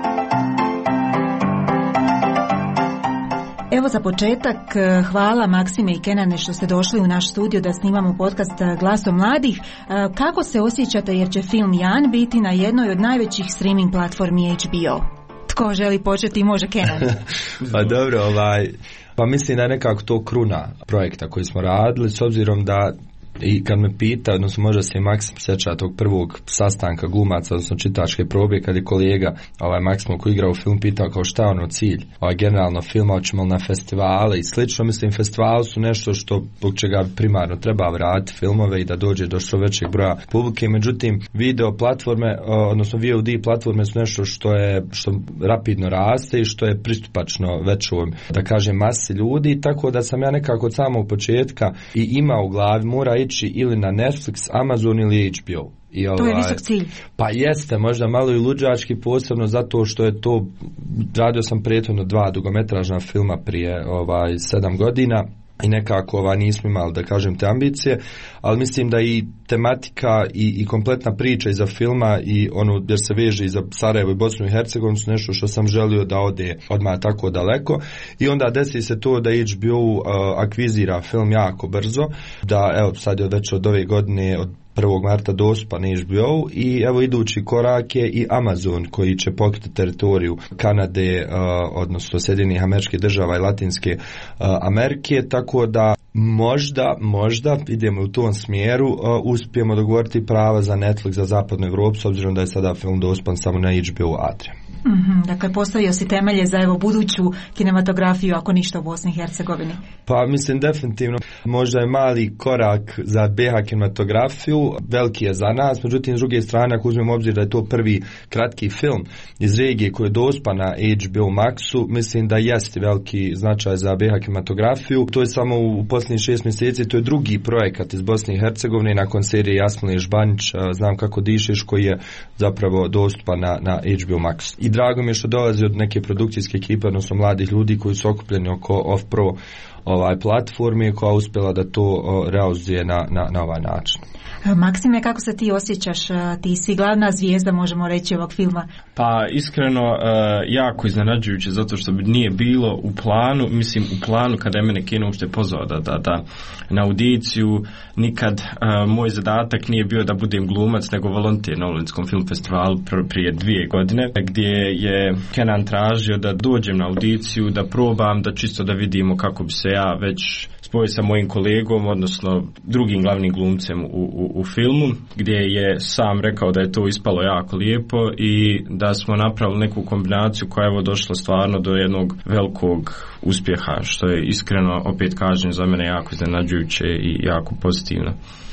Evo za početak, hvala Maksime i Kenane što ste došli u naš studio da snimamo podcast Glasom mladih. Kako se osjećate jer će film Jan biti na jednoj od najvećih streaming platformi H B O? Tko želi početi, može Kenan. Pa dobro, ovaj, pa mislim da je nekako to kruna projekta koji smo radili, s obzirom da i kad me pita, odnosno možda se i Maksim sjeća tog prvog sastanka glumaca, odnosno čitačke probe, kad je kolega ovaj Maksim koji igra u film pitao kao šta je ono cilj, ovaj generalno filma, hoćemo na festivale i slično. Mislim, festivali su nešto što zbog čega primarno treba vratiti filmove i da dođe do što većeg broja publike, međutim video platforme, odnosno V O D platforme su nešto što je što rapidno raste i što je pristupačno većoj, da kažem, masi ljudi, tako da sam ja nekako od samog početka i imao u glavi mora ići ili na Netflix, Amazon ili H B O. I ovaj, to je visok cilj. Pa jeste, možda malo i luđački, posebno zato što je to, radio sam prethodno dva dugometražna filma prije ovaj sedam godina i nekako ovaj, nismo imali, da kažem, te ambicije, ali mislim da i tematika i, i kompletna priča iza filma i ono jer se veže i za Sarajevo i Bosnu i Hercegovinu su nešto što sam želio da ode odmah tako daleko i onda desi se to da H B O uh, akvizira film jako brzo, da evo sad je već od ove godine od prvog marta dostupan H B O i evo idući korak je i Amazon koji će pokriti teritoriju Kanade, uh, odnosno Sjedinjenih Američkih Država i Latinske uh, Amerike, tako da možda, možda idemo u tom smjeru, uh, uspijemo dogovoriti prava za Netflix za zapadnu Evropu, s obzirom da je sada film dostupan samo na H B O Adria. Mm-hmm, dakle, postavio si temelje za evo buduću kinematografiju, ako ništa u Bosni i Hercegovini. Pa mislim definitivno, možda je mali korak za B H kinematografiju, veliki je za nas, međutim s druge strane ako uzmemo obzir da je to prvi kratki film iz regije koji je dostupan na H B O Maxu, mislim da jeste veliki značaj za B H kinematografiju. To je samo u posljednjih šest mjeseci, to je drugi projekat iz Bosne i Hercegovine nakon serije Jasmine Žbanić, Znam kako dišeš, koji je zapravo dostupan na, na H B O Max. I drago mi je što dolazi od neke produkcijske ekipe, odnosno mladih ljudi koji su okupljeni oko Off-Pro ovaj platformi koja je uspjela da to realizuje na, na, na ovaj način. Maksime, kako se ti osjećaš? Ti si glavna zvijezda, možemo reći, ovog filma. Pa iskreno jako iznenađujuće, zato što bi nije bilo u planu, mislim u planu kada je mene kino uopšte pozvao da, da, da na audiciju, nikad moj zadatak nije bio da budem glumac, nego volonter na Olinskom film festivalu prije dvije godine, gdje je Kenan tražio da dođem na audiciju, da probam, da čisto da vidimo kako bi se ja već spojio sa mojim kolegom, odnosno drugim glavnim glumcem u, u, u filmu, gdje je sam rekao da je to ispalo jako lijepo i da smo napravili neku kombinaciju koja je evo došla stvarno do jednog velikog uspjeha, što je iskreno, opet kažem, za mene jako iznenađujuće i jako pozitivno.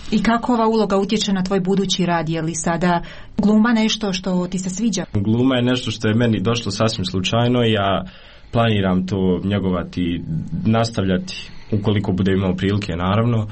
I kako ova uloga utječe na tvoj budući rad? Je li sada gluma nešto što ti se sviđa? Gluma je nešto što je meni došlo sasvim slučajno. Ja planiram to njegovati, nastavljati ukoliko bude imao prilike, naravno,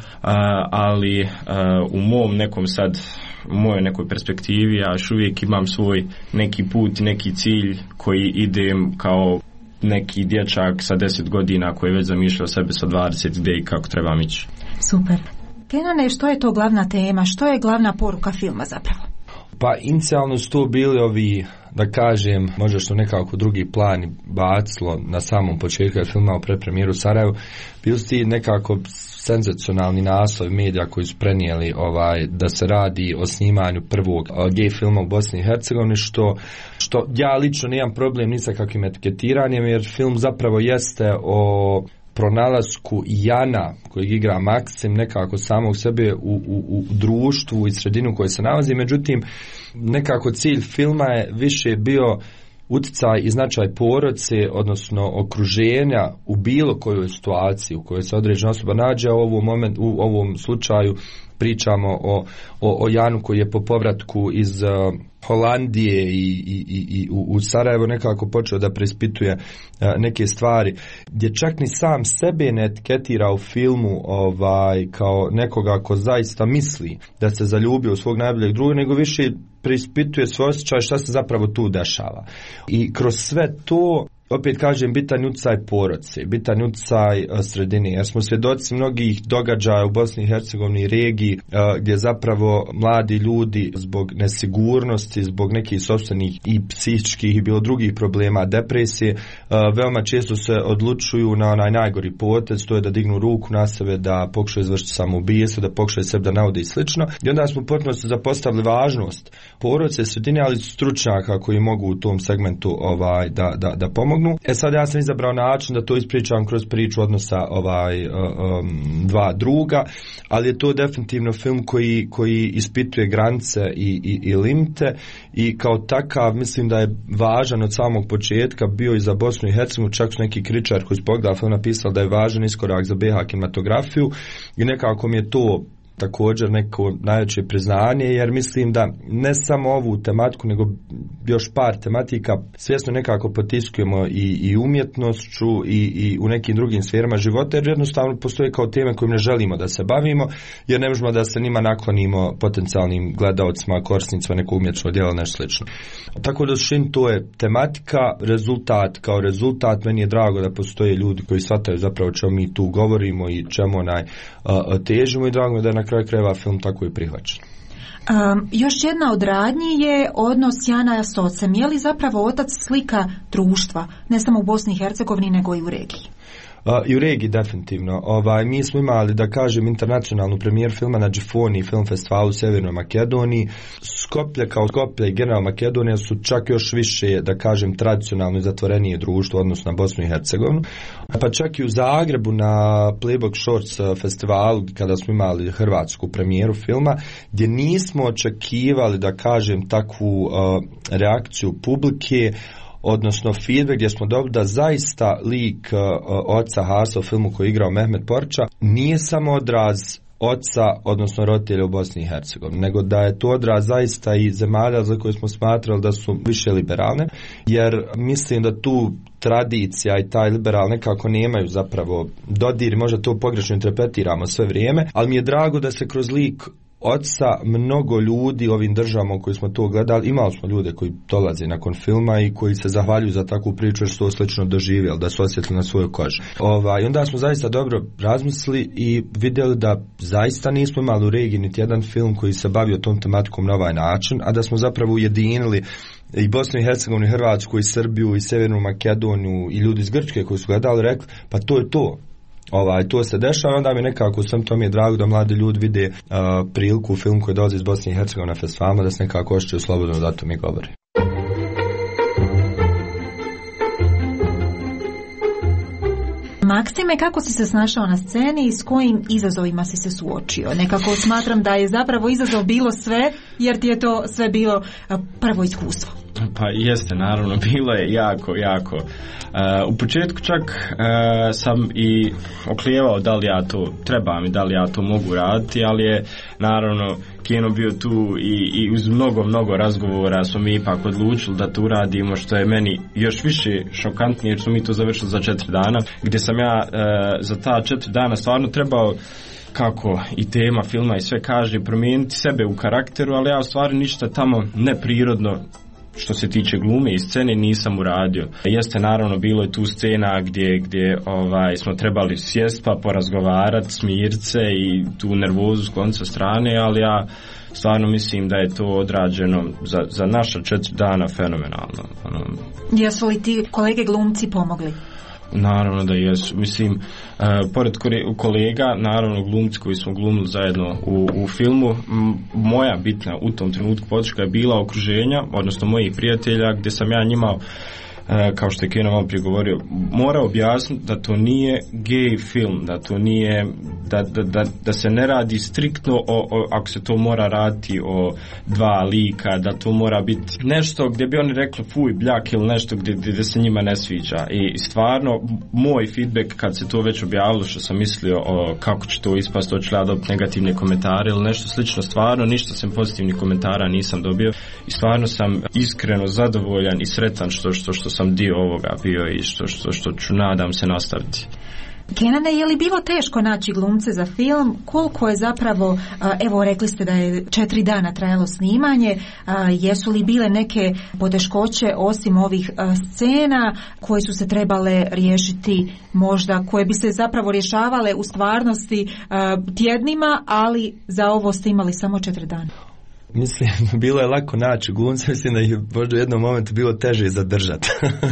ali u mom nekom sad, u mojoj nekoj perspektivi ja još uvijek imam svoj neki put, neki cilj koji idem kao neki dječak sa deset godina koji je već zamišljao sebe sa dvadeset gdje i kako trebam ići. Super. Kenane, što je to glavna tema? Što je glavna poruka filma zapravo? Pa inicijalno su to bili ovi, da kažem, možda što nekako drugi plan bacilo na samom početku filma u predpremijeru u Sarajevu, bili su ti nekako senzacionalni naslov medija koji su prenijeli ovaj, da se radi o snimanju prvog gay filma u Bosni i Hercegovini, što, što ja lično nemam problem ni sa kakvim etiketiranjem, jer film zapravo jeste o pronalasku Jana kojeg igra Maksim nekako samog sebe u, u, u društvu i sredinu u kojoj se nalazi. Međutim, nekako cilj filma je više bio utjecaj i značaj porodice, odnosno okruženja u bilo kojoj situaciji u kojoj se određena osoba nađe. U ovom, moment, u ovom slučaju pričamo o, o, o Janu koji je po povratku iz uh, Holandije i, i, i, i u, u Sarajevo nekako počeo da preispituje uh, neke stvari, gdje čak ni sam sebe ne etiketira u filmu ovaj, kao nekoga ko zaista misli da se zaljubio u svog najboljeg druga, nego više preispituje svoj osjećaj šta se zapravo tu dešava. I kroz sve to, opet kažem, bitan utjecaj porodice, bitan utjecaj sredine, jer smo svjedoci mnogih događaja u Bosni i Hercegovini i regiji gdje zapravo mladi ljudi zbog nesigurnosti, zbog nekih sopstvenih i psihičkih i bilo drugih problema, depresije, veoma često se odlučuju na onaj najgori potez, to je da dignu ruku na sebe, da pokušaju izvršiti samoubistvo, da pokušaju sebe da naude i slično. I onda smo potpuno se zapostavili važnost porodice, sredine, ali stručnjaka koji mogu u tom segmentu ovaj, da, da, da pomognu. E sad ja sam izabrao način da to ispričam kroz priču odnosa ovaj, um, dva druga, ali je to definitivno film koji, koji ispituje granice i, i, i limite i kao takav mislim da je važan od samog početka bio i za Bosnu i Hercegovinu, čak su neki kritičar koji su pogledali film napisali da je važan iskorak za B H kinematografiju i nekako mi je to također neko najveće priznanje, jer mislim da ne samo ovu tematiku nego još par tematika svjesno nekako potiskujemo i, i umjetnošću i, i u nekim drugim sferama života, jer jednostavno postoje kao teme kojim ne želimo da se bavimo, jer ne možemo da se njima naklonimo potencijalnim gledaocima, korisnicima nekog umjetničkog djela, nešto slično. Tako da šin to je tematika, rezultat kao rezultat, meni je drago da postoje ljudi koji shvataju zapravo čemu mi tu govorimo i čemu onaj uh, težimo i drago mi da je na kraju krajeva film tako i prihvaćen. Um, još jedna od radnji je odnos Jana s ocem. Je li zapravo otac slika društva, ne samo u Bosni i Hercegovini, nego i u regiji? Uh, I u regiji definitivno. Ovaj, mi smo imali, da kažem, internacionalnu premijer filma na Džifoni film festivalu u Sjevernoj Makedoniji. Skoplje kao Skoplje i generalno Makedonija su čak još više, da kažem, tradicionalno zatvorenije društvo odnosno na Bosnu i Hercegovinu. Pa čak i u Zagrebu na Playbook Shorts festivalu kada smo imali hrvatsku premijeru filma, gdje nismo očekivali, da kažem, takvu uh, reakciju publike, odnosno feedback gdje smo dobili da zaista lik uh, oca Hasa u filmu koji je igrao Mehmet Porča nije samo odraz oca, odnosno roditelja u Bosni i Hercegovini, nego da je to odraz zaista i zemalja za koje smo smatrali da su više liberalne, jer mislim da tu tradicija i taj liberal nekako nemaju zapravo dodir, možda to pogrešno interpretiramo sve vrijeme, ali mi je drago da se kroz lik oca mnogo ljudi ovim državama u kojoj smo to gledali, imali smo ljude koji dolaze nakon filma i koji se zahvaljuju za takvu priču jer su to slično doživjeli, da su osjetili na svoju kožu. Ovaj, onda smo zaista dobro razmislili i vidjeli da zaista nismo imali u regiji niti jedan film koji se bavio tom tematikom na ovaj način, a da smo zapravo ujedinili i Bosnu i Hercegovinu, i Hrvatsku, i Srbiju, i Sjevernu Makedoniju i ljudi iz Grčke koji su gledali, rekli pa to je to. Ovaj, to se dešava, onda mi nekako sam to mi je drago da mladi ljudi vide uh, priliku u film koji dolazi iz Bosne i Hercegovine na festivalima, da se nekako ošćaju slobodno, da to mi govori. Maksime, kako si se snašao na sceni i s kojim izazovima si se suočio? Nekako smatram da je zapravo izazov bilo sve, jer ti je to sve bilo prvo iskustvo. Pa jeste, naravno, bilo je jako, jako. Uh, u početku čak uh, sam i oklijevao da li ja to trebam i da li ja to mogu raditi, ali je naravno Keno bio tu i, i uz mnogo, mnogo razgovora smo mi ipak odlučili da to uradimo, što je meni još više šokantnije jer smo mi to završili za četiri dana, gdje sam ja uh, za ta četiri dana stvarno trebao, kako i tema filma i sve kaže, promijeniti sebe u karakteru, ali ja u stvari ništa tamo neprirodno što se tiče glume i scene nisam uradio. Jeste, naravno, bilo je tu scena gdje, gdje ovaj, smo trebali sjest pa porazgovarati, smirit se i tu nervozu skloniti sa strane, ali ja stvarno mislim da je to odrađeno za, za naša četiri dana fenomenalno. Ono. Jesu li ti kolege glumci pomogli? Naravno da jesu. Mislim, uh, pored kolega, naravno glumci koji smo glumili zajedno u, u filmu, m, moja bitna u tom trenutku podrška je bila okruženja, odnosno mojih prijatelja, gdje sam ja njima, Uh, kao što je Keno malo prije govorio, mora objasniti da to nije gay film, da to nije, da, da, da, da se ne radi striktno o, o, ako se to mora raditi o dva lika, da to mora biti nešto gdje bi oni rekli fuj, bljak ili nešto gdje, gdje se njima ne sviđa. I stvarno moj feedback kad se to već objavilo, što sam mislio o kako će to ispast, hoću ja dobiti negativne komentare ili nešto slično, stvarno ništa sam pozitivnih komentara nisam dobio i stvarno sam iskreno zadovoljan i sretan što, što, što sam dio ovoga bio i što, što, što ću nadam se nastaviti. Kenane, je li bilo teško naći glumce za film? Koliko je zapravo, evo rekli ste da je četiri dana trajalo snimanje, jesu li bile neke poteškoće osim ovih scena koje su se trebale riješiti možda, koje bi se zapravo rješavale u stvarnosti tjednima, ali za ovo ste imali samo četiri dana? Mislim, bilo je lako naći glumce, mislim da je možda u jednom momentu bilo teže zadržati.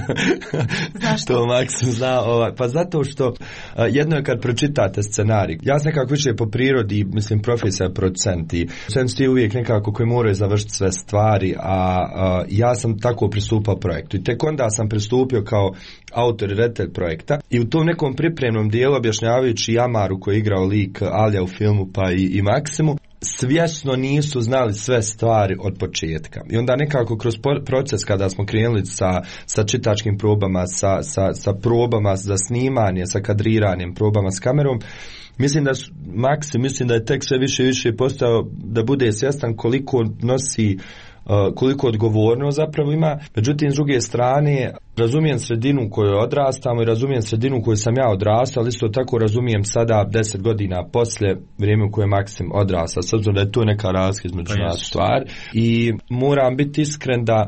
Zašto? To Maksim zna, ovaj, pa zato što uh, jedno je kad pročitate scenarij. Ja sam nekako više po prirodi, mislim, profesija je producent i producent ti uvijek nekako koji moraju završiti sve stvari, a uh, ja sam tako pristupao projektu. I tek onda sam pristupio kao autor i redatelj projekta i u tom nekom pripremnom dijelu objašnjavajući Amaru koji je igrao lik Alija u filmu pa i, i Maksimu, svjesno nisu znali sve stvari od početka. I onda nekako kroz proces kada smo krenuli sa, sa čitačkim probama, sa, sa, sa probama za snimanje, sa kadriranjem, probama s kamerom, mislim da su, Maksim, mislim da je tek sve više i više postao da bude svjestan koliko nosi, uh, koliko odgovorno zapravo ima. Međutim, s druge strane, razumijem sredinu u kojoj odrastamo i razumijem sredinu u kojoj sam ja odrastao, ali isto tako razumijem sada deset godina poslije vrijeme u kojoj Maksim odrastao, s obzirom da je to neka razlika između nas stvar. I moram biti iskren da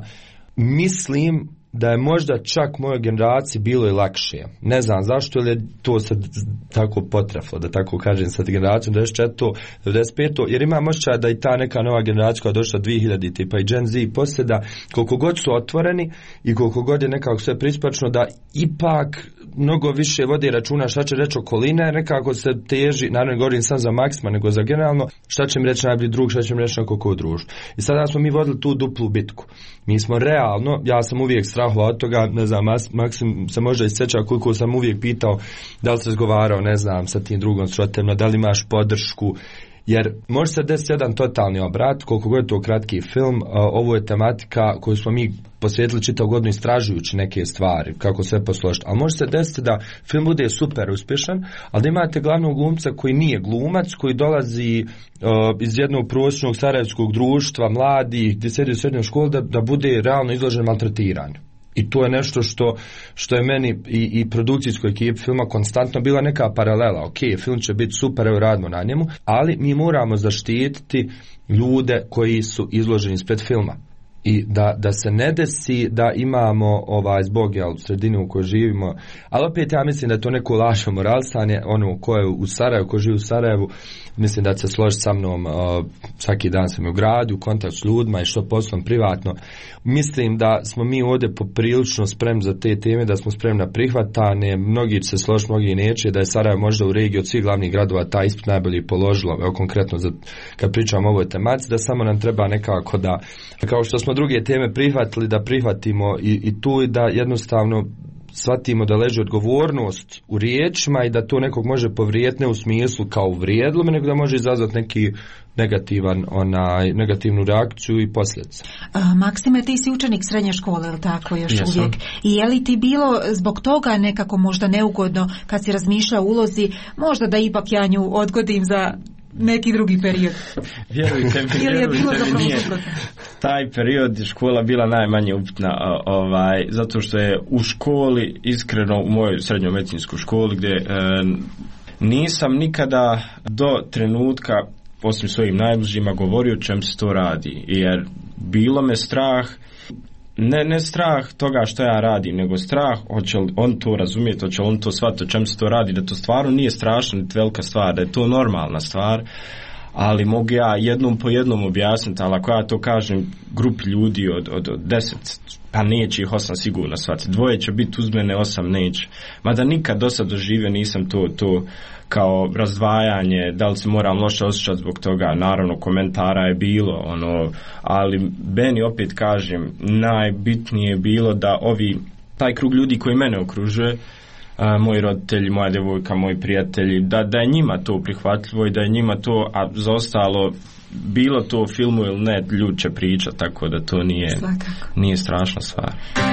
mislim da je možda čak mojoj generaciji bilo i lakše. Ne znam zašto, ali je to sad tako potreflo, da tako kažem, sad generacijom devedeset četvrte devedeset pete jer imam osjećaj da i ta neka nova generacija koja je došla dvije hiljadite pa i Gen Z poslije, da koliko god su otvoreni i koliko god je nekako sve prispačno, da ipak mnogo više vodi računa šta će reći okoline, nekako se teži, naravno ne govorim sam za Maksima, nego za generalno, šta će mi reći najbolji drug, šta će mi reći neko ko u društvu. I sada smo mi vodili tu duplu bitku. Mi smo realno, ja sam uvijek strahovao od toga, ne znam, Maksim se možda isjeća koliko sam uvijek pitao da li se razgovarao, ne znam, sa tim drugom srotemno, da li imaš podršku, jer može se desiti jedan totalni obrat, koliko god je to kratki film, ovo je tematika koju smo mi posvetili čitav godinu istražujući neke stvari, kako sve posložiti, ali može se desiti da film bude super uspješan, ali da imate glavnog glumca koji nije glumac, koji dolazi uh, iz jednog prosječnog sarajevskog društva, mladih, gdje sjedi u srednjoj školi, da, da bude realno izložen maltretiranju. I to je nešto što, što je meni i, i produkcijskoj ekipi filma konstantno bila neka paralela. Ok, film će biti super, evo radimo na njemu, ali mi moramo zaštititi ljude koji su izloženi ispred filma. I da, da se ne desi da imamo ovaj, zbog jel, sredinu u kojoj živimo, ali opet ja mislim da je to neko lažno moralstanje, ono ko je u Sarajevu, ko živi u Sarajevu, mislim da se složi sa mnom, uh, svaki dan sam u gradu, u kontakt s ljudima i što poslom privatno. Mislim da smo mi ovdje poprilično spremni za te teme, da smo spremni na prihvatane, mnogi će se složiti, mnogi neće, da je Sarajevo možda u regiji od svih glavnih gradova taj ispit najbolje položilo, evo konkretno za, kad pričamo o ovoj tematici, da samo nam treba nekako da, kao što smo druge teme prihvatili, da prihvatimo i, i tu i da jednostavno shvatimo da leži odgovornost u riječima i da to nekog može povrijediti ne u smislu kao uvrijedilo me, nego da može izazvati neki negativan, onaj, negativnu reakciju i posljedice. Maksime, ti si učenik srednje škole, ili tako, još Jesam. uvijek. I je li ti bilo zbog toga nekako možda neugodno kad si razmišljao o ulozi, možda da ipak ja nju odgodim za neki drugi period? Vjerujte mi, vjerujte mi, nije taj period škola bila najmanje upitna, ovaj, zato što je u školi, iskreno u mojoj srednjoj medicinskoj školi, gdje e, nisam nikada do trenutka osim svojim najbližima govorio čem se to radi, jer bilo me strah, ne, ne strah toga što ja radim, nego strah hoće li on to razumjeti, hoće li on to shvatiti o čem se to radi, da to stvarno nije strašna niti velika stvar, da je to normalna stvar, ali mogu ja jednom po jednom objasniti, ali ako ja to kažem grupi ljudi od, od, od deset, pa neće ih osam sigurno shvatiti, dvoje će biti uz mene, osam neće, mada nikad do sad doživio nisam to, to kao razdvajanje, da li se moram loše osjećati zbog toga, naravno komentara je bilo, ono, ali meni opet kažem, najbitnije je bilo da ovi, taj krug ljudi koji mene okružuje, a, moji roditelji, moja djevojka, moji prijatelji, da, da je njima to prihvatljivo i da je njima to, a za ostalo, bilo to u filmu ili ne, ljudi će pričati, tako da to nije, nije strašna stvar.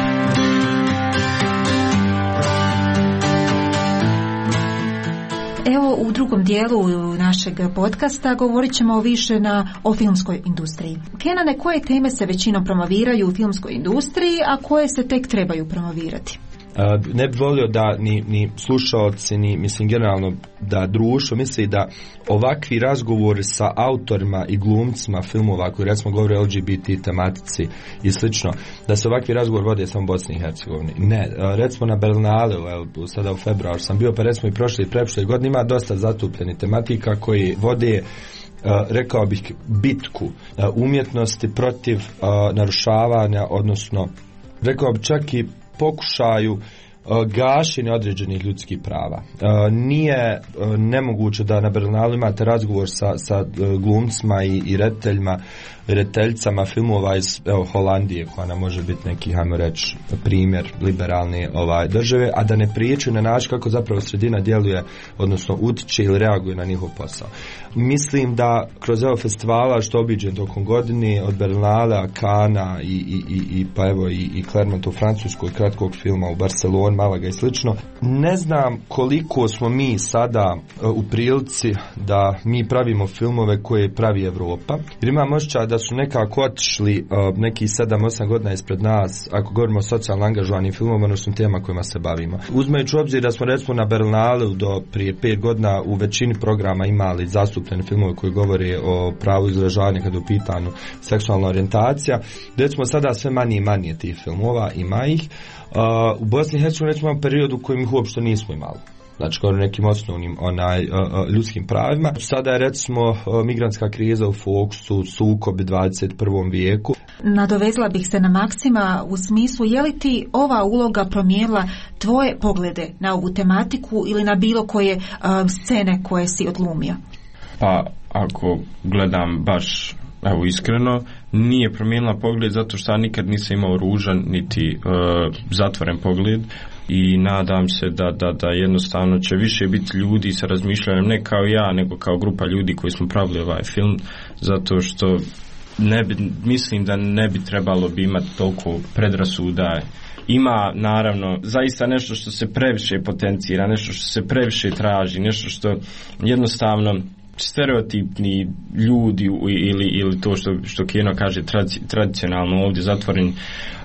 Evo, u drugom dijelu našeg podcasta govorit ćemo više na, o filmskoj industriji. Kenane, koje teme se većinom promoviraju u filmskoj industriji, a koje se tek trebaju promovirati? Uh, ne bih volio da ni, ni slušaoci, ni mislim generalno da društvo misli da ovakvi razgovori sa autorima i glumcima filmova koji recimo govore o L G B T tematici i slično, da se ovakvi razgovor vode samo u Bosni i Hercegovini. Ne, uh, recimo na Berlinale, sada u februaru sam bio, pa recimo i prošle i preprošle godine ima dosta zatupljeni tematika koji vode Uh, rekao bih bitku uh, umjetnosti protiv uh, narušavanja, odnosno rekao bih čak i pokušaju uh, gašenja određenih ljudskih prava. Uh, nije uh, nemoguće da na Berlinalu imate razgovor sa, sa uh, glumcima i, i rediteljima, rediteljicama filmova iz evo, Holandije, koja nam može biti neki, hajmo reći, primjer liberalne ovaj, države, a da ne pričaju na način kako zapravo sredina djeluje, odnosno utiče ili reaguje na njihov posao. Mislim da kroz evo festivala što obiđen tokom godine, od Berlinala, Kana i, i, i, i pa evo i, i Clermont u Francuskoj, kratkog filma u Barceloni, Malaga i slično, ne znam koliko smo mi sada uh, u prilici da mi pravimo filmove koje pravi Evropa, jer imam osjećaj da su nekako otišli uh, neki sedam osam godina ispred nas, ako govorimo o socijalno angažovanim filmovima, odnosno tema kojima se bavimo. Uzmajući u obzir da smo recimo na Berlinalu do prije pet godina u većini programa imali zastupljene filmove koji govore o pravu izražavanja kada u pitanju seksualna orijentacija, recimo sada sve manje i manje tih filmova, ima ih. Uh, u Bosni i Hercegovini recimo imamo period u kojem ih uopšte nismo imali. Znači, kao nekim osnovnim onaj, uh, uh, ljudskim pravima. Sada je recimo uh, migrantska kriza u fokusu, sukobi dvadeset prvom vijeku. Nadovezla bih se na Maksima u smislu, je li ti ova uloga promijenila tvoje poglede na ovu tematiku ili na bilo koje uh, scene koje si odglumio? Pa, ako gledam baš, evo iskreno, nije promijenila pogled zato što ja nikad nisam imao ružan niti uh, zatvoren pogled. I nadam se da, da, da jednostavno će više biti ljudi sa razmišljanjem ne kao ja, nego kao grupa ljudi koji smo pravili ovaj film, zato što ne bi, mislim da ne bi trebalo bi imati toliko predrasuda. Ima naravno zaista nešto što se previše potencira, nešto što se previše traži, nešto što jednostavno stereotipni ljudi ili, ili to što, što Keno kaže tradici, tradicionalno ovdje zatvoreni uh,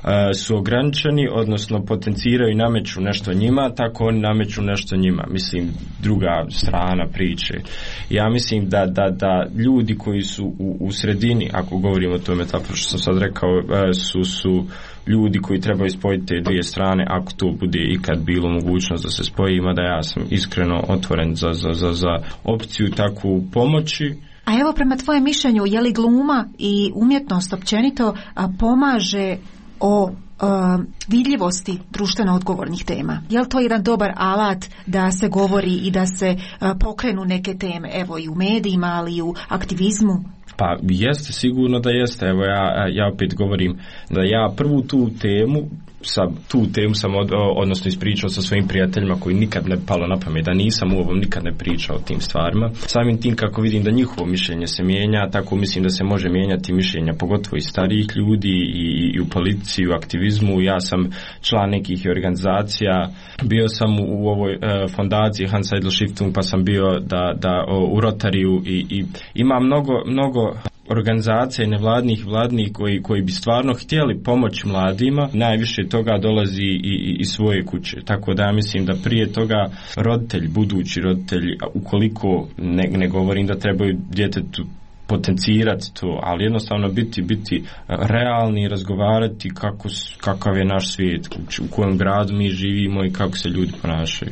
su ograničeni, odnosno potenciraju i nameću nešto njima, tako oni nameću nešto njima. Mislim, druga strana priče. Ja mislim da, da, da ljudi koji su u, u sredini, ako govorimo o tome tako što sam sad rekao, uh, su, su ljudi koji trebaju spojiti te dvije strane, ako to bude ikad bilo mogućnost da se spoji, ima da ja sam iskreno otvoren za, za, za, za opciju takvu pomoći. A evo, prema tvojem mišljenju, je li gluma i umjetnost općenito a, pomaže o a, vidljivosti društveno odgovornih tema? Je li to jedan dobar alat da se govori i da se a, pokrenu neke teme, evo i u medijima, ali i u aktivizmu? Pa jeste, sigurno da jeste. Evo ja, ja opet govorim da ja prvu tu temu sa tu temu sam od, odnosno ispričao sa svojim prijateljima koji nikad ne palo na pamet da nisam u ovom nikad ne pričao o tim stvarima. Samim tim kako vidim da njihovo mišljenje se mijenja, tako mislim da se može mijenjati mišljenja pogotovo i starijih ljudi i, i u politici, i u aktivizmu. Ja sam član nekih organizacija, bio sam u, u ovoj e, fondaciji Hans Seidel Stiftung, pa sam bio da, da o, u Rotariju i, i ima mnogo, mnogo organizacija i nevladnih vladnih koji, koji bi stvarno htjeli pomoći mladima. Najviše toga dolazi i, i, iz svoje kuće. Tako da ja mislim da prije toga roditelji, budući roditelji, ukoliko ne, ne govorim da trebaju djetetu potencirati to, ali jednostavno biti biti realni i razgovarati kako, kakav je naš svijet, u kojem gradu mi živimo i kako se ljudi ponašaju.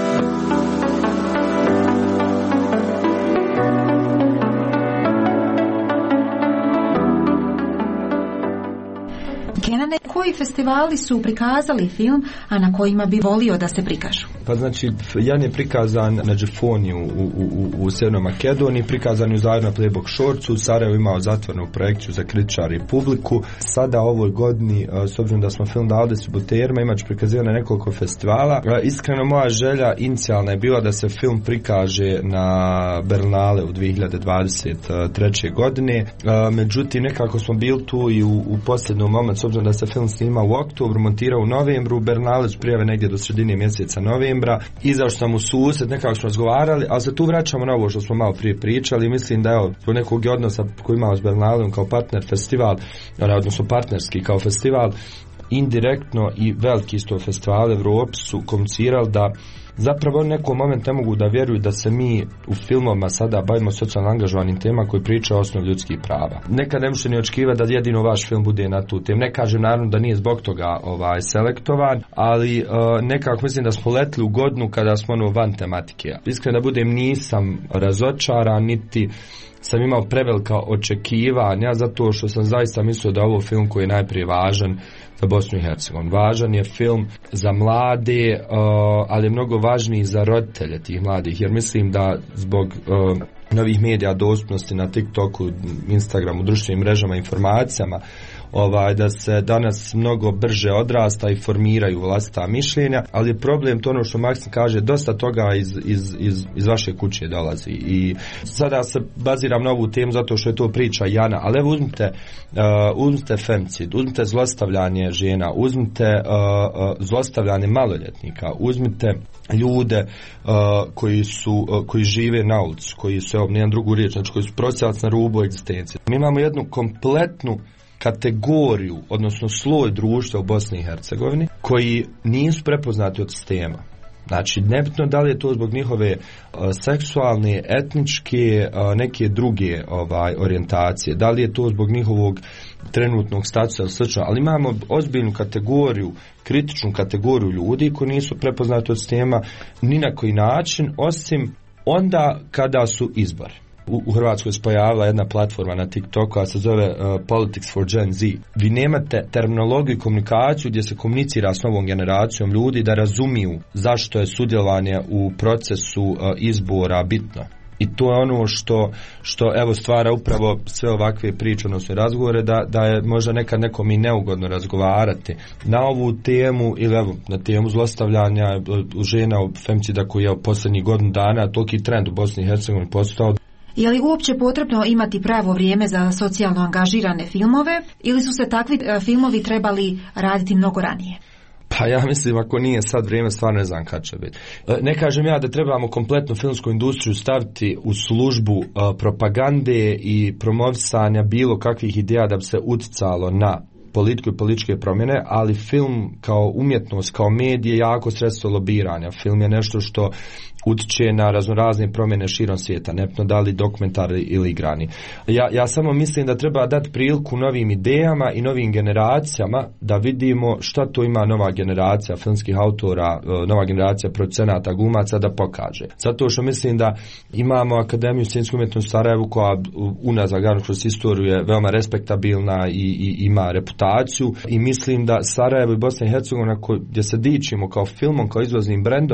Kenane, koji festivali su prikazali film, a na kojima bi volio da se prikažu? Pa znači, jedan je prikazan na Džefoniju u, u, u Sjevernoj Makedoniji, prikazan je u Zajedno Playbook Shortsu, u Sarajevu imao zatvorenu projekciju za kritičare i publiku. Sada ovoj godini, s obzirom da smo film dali distributerima, imat ću prikazivati na nekoliko festivala. Iskreno, moja želja inicijalna je bila da se film prikaže na Berlinale u dvije hiljade dvadeset treće. godine. Međutim, nekako smo bili tu i u, u posljednom momentu, s obzirom da se film snima u oktobru, montirao u novembru, Berlinale su prijave negdje do sredine mjeseca novembra. Izašao sam u susret, nekako smo razgovarali, ali se tu vraćamo na ovo što smo malo prije pričali. Mislim da evo, po nekog odnosa koji imamo s Berlinalom kao partner festival, odnosno partnerski kao festival, indirektno i veliki isto festival Evropi su komunicirali da zapravo u nekom momentu ne mogu da vjeruju da se mi u filmovima sada bavimo socijalno angažovanim tema koji priča o osnovi ljudskih prava. Nekad ne možete ni očekivati da jedino vaš film bude na tu temu. Ne kažem naravno da nije zbog toga ovaj, selektovan, ali uh, nekako mislim da smo letili u godinu kada smo ono van tematike. Iskreno da budem, nisam razočaran, niti sam imao prevelika očekivanja, zato što sam zaista mislio da je ovo film koji je najprije važan za Bosnu i Hercegovinu. Važan je film za mlade, uh, ali je mnogo važniji za roditelje tih mladih, jer mislim da zbog uh, novih medija, dostupnosti na TikToku, Instagramu, društvenim mrežama, informacijama, ovaj, da se danas mnogo brže odrasta i formiraju vlastita mišljenja, ali je problem to ono što Maksim kaže, dosta toga iz, iz, iz, iz vaše kuće dolazi i sada se baziram na ovu temu zato što je to priča Jana, ali evo uzmite, uh, uzmite femicid, uzmite zlostavljanje žena, uzmite uh, uh, zlostavljanje maloljetnika, uzmite ljude uh, koji su uh, koji žive na ulici, koji su, evo, nijedan drugu riječ, znači koji su prosjelac na rubu egzistencije. Mi imamo jednu kompletnu kategoriju, odnosno sloj društva u Bosni i Hercegovini koji nisu prepoznati od sistema. Znači, nebitno da li je to zbog njihove uh, seksualne, etničke, uh, neke druge ovaj, orijentacije, da li je to zbog njihovog trenutnog statusa ili slično, ali imamo ozbiljnu kategoriju, kritičnu kategoriju ljudi koji nisu prepoznati od sistema ni na koji način, osim onda kada su izbori. U, u Hrvatskoj se pojavila jedna platforma na TikToku koja se zove uh, Politics for Gen Z. Vi nemate terminologiju i komunikaciju gdje se komunicira s novom generacijom ljudi da razumiju zašto je sudjelovanje u procesu uh, izbora bitno. I to je ono što, što evo stvara upravo sve ovakve priče, odnosno razgovore, da, da je možda nekad nekom i neugodno razgovarati na ovu temu ili evo na temu zlostavljanja žena u femicida koji je u posljednjih godinu dana toliki trend u Bosni i Hercegovini postao. Je li uopće potrebno imati pravo vrijeme za socijalno angažirane filmove ili su se takvi e, filmovi trebali raditi mnogo ranije? Pa ja mislim, ako nije sad vrijeme, stvarno ne znam kad će biti. Ne kažem ja da trebamo kompletnu filmsku industriju staviti u službu uh, propagande i promovisanja bilo kakvih ideja da bi se uticalo na politiku i političke promjene, ali film kao umjetnost, kao medij je jako sredstvo lobiranja. Film je nešto što utiče na raznorazne promjene širom svijeta, nepno da li dokumentarni ili igrani. Ja, ja samo mislim da treba dati priliku novim idejama i novim generacijama da vidimo šta to ima nova generacija filmskih autora, nova generacija producenata, glumaca da pokaže. Zato što mislim da imamo Akademiju scenske umjetnosti u Sarajevu koja unazad kroz istoriju je veoma respektabilna i, i ima reputaciju i mislim da Sarajevo i Bosna i Hercegovina gdje se dičimo kao filmom, kao izvoznim brendom,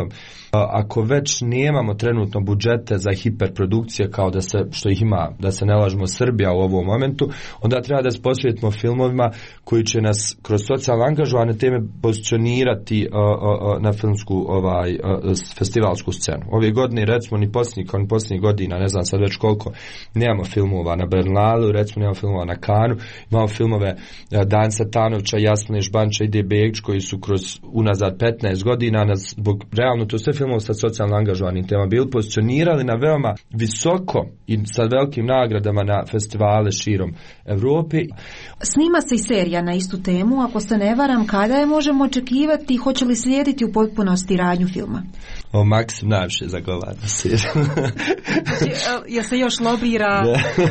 Ako već nemamo trenutno budžete za hiperprodukcije kao da se, što ih ima, da se ne lažemo, Srbija u ovom momentu, onda treba da se posvetimo filmovima koji će nas kroz socijalno angažovane teme pozicionirati uh, uh, na filmsku ovaj, uh, festivalsku scenu. Ove godine, recimo, ni posljednjih, kao ni posljednjih godina, ne znam sad već koliko, nemamo filmova na Bernalu, recimo nemamo filmova na Kanu, imamo filmove uh, Dan Satanovića, Jasmine Žbanča i De Begić koji su kroz unazad petnaest godina nas, zbog realno to sve filmova sa socijalno angažovanim tema bili pozicionirali na veoma visoko i sa velikim nagradama na festivale širom Evrope. Snima se i serija na istu temu, ako se ne varam, kada je možemo očekivati, hoće li slijediti u potpunosti radnju filma? O, Maksim najviše zagovara seriju. Jel se još lobira?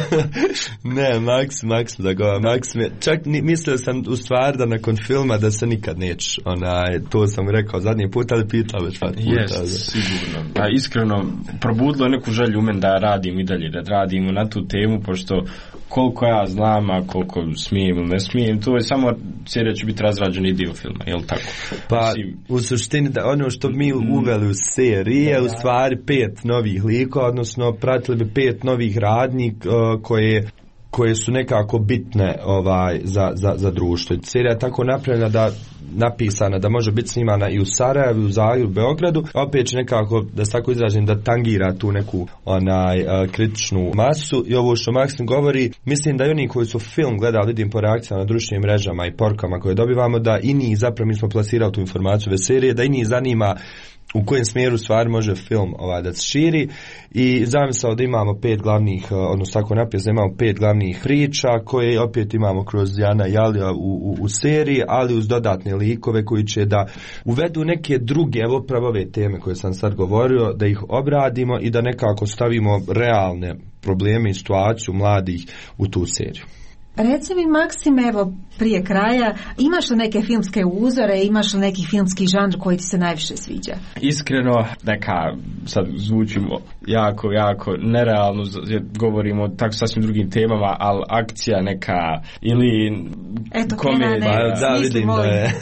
Ne, Maksim, Maksim zagovara. Maksim je, čak ni, mislio sam u stvari da nakon filma da se nikad neće, onaj, to sam rekao zadnji put, ali pitao već par puta. Jest, sigurno. Pa iskreno, probudilo je neku želju u meni da radim i dalje, da radimo na tu temu, pošto koliko ja znam, a koliko smijem ili ne smijem, to je samo serija će biti razrađeni dio filma, je li tako? Pa, Mislim, u suštini, da ono što mi uveli u seriji je u stvari pet novih likova, odnosno pratili bi pet novih radnji uh, koje koje su nekako bitne ovaj za, za, za društvo. Serija je tako napravljena da napisana da može biti snimana i u Sarajevu, u Zagrebu, u Beogradu, opet će nekako, da se tako izražim, da tangira tu neku onaj uh, kritičnu masu i ovo što Maksim govori, mislim da i oni koji su film gledali, vidim po reakcijama na društvenim mrežama i porukama koje dobivamo, da i njih, zapravo mi smo plasirali tu informaciju ove serije, da i njih zanima u kojem smjeru stvari može film ovaj, da se širi i zamislao da imamo pet glavnih, odnosno tako napisano, imamo pet glavnih priča koje opet imamo kroz Jana i Alija u, u, u seriji, ali uz dodatne likove koji će da uvedu neke druge, evo pravo ove teme koje sam sad govorio, da ih obradimo i da nekako stavimo realne probleme i situaciju mladih u tu seriju. Reci mi, Maksim, evo, prije kraja, imaš li neke filmske uzore, imaš li neki filmski žanr koji ti se najviše sviđa? Iskreno, neka, sad zvučimo jako, jako nerealno, govorimo o tako sasvim drugim temama, ali akcija neka, ili Eto, komedija. Kenane, da, vidim da je.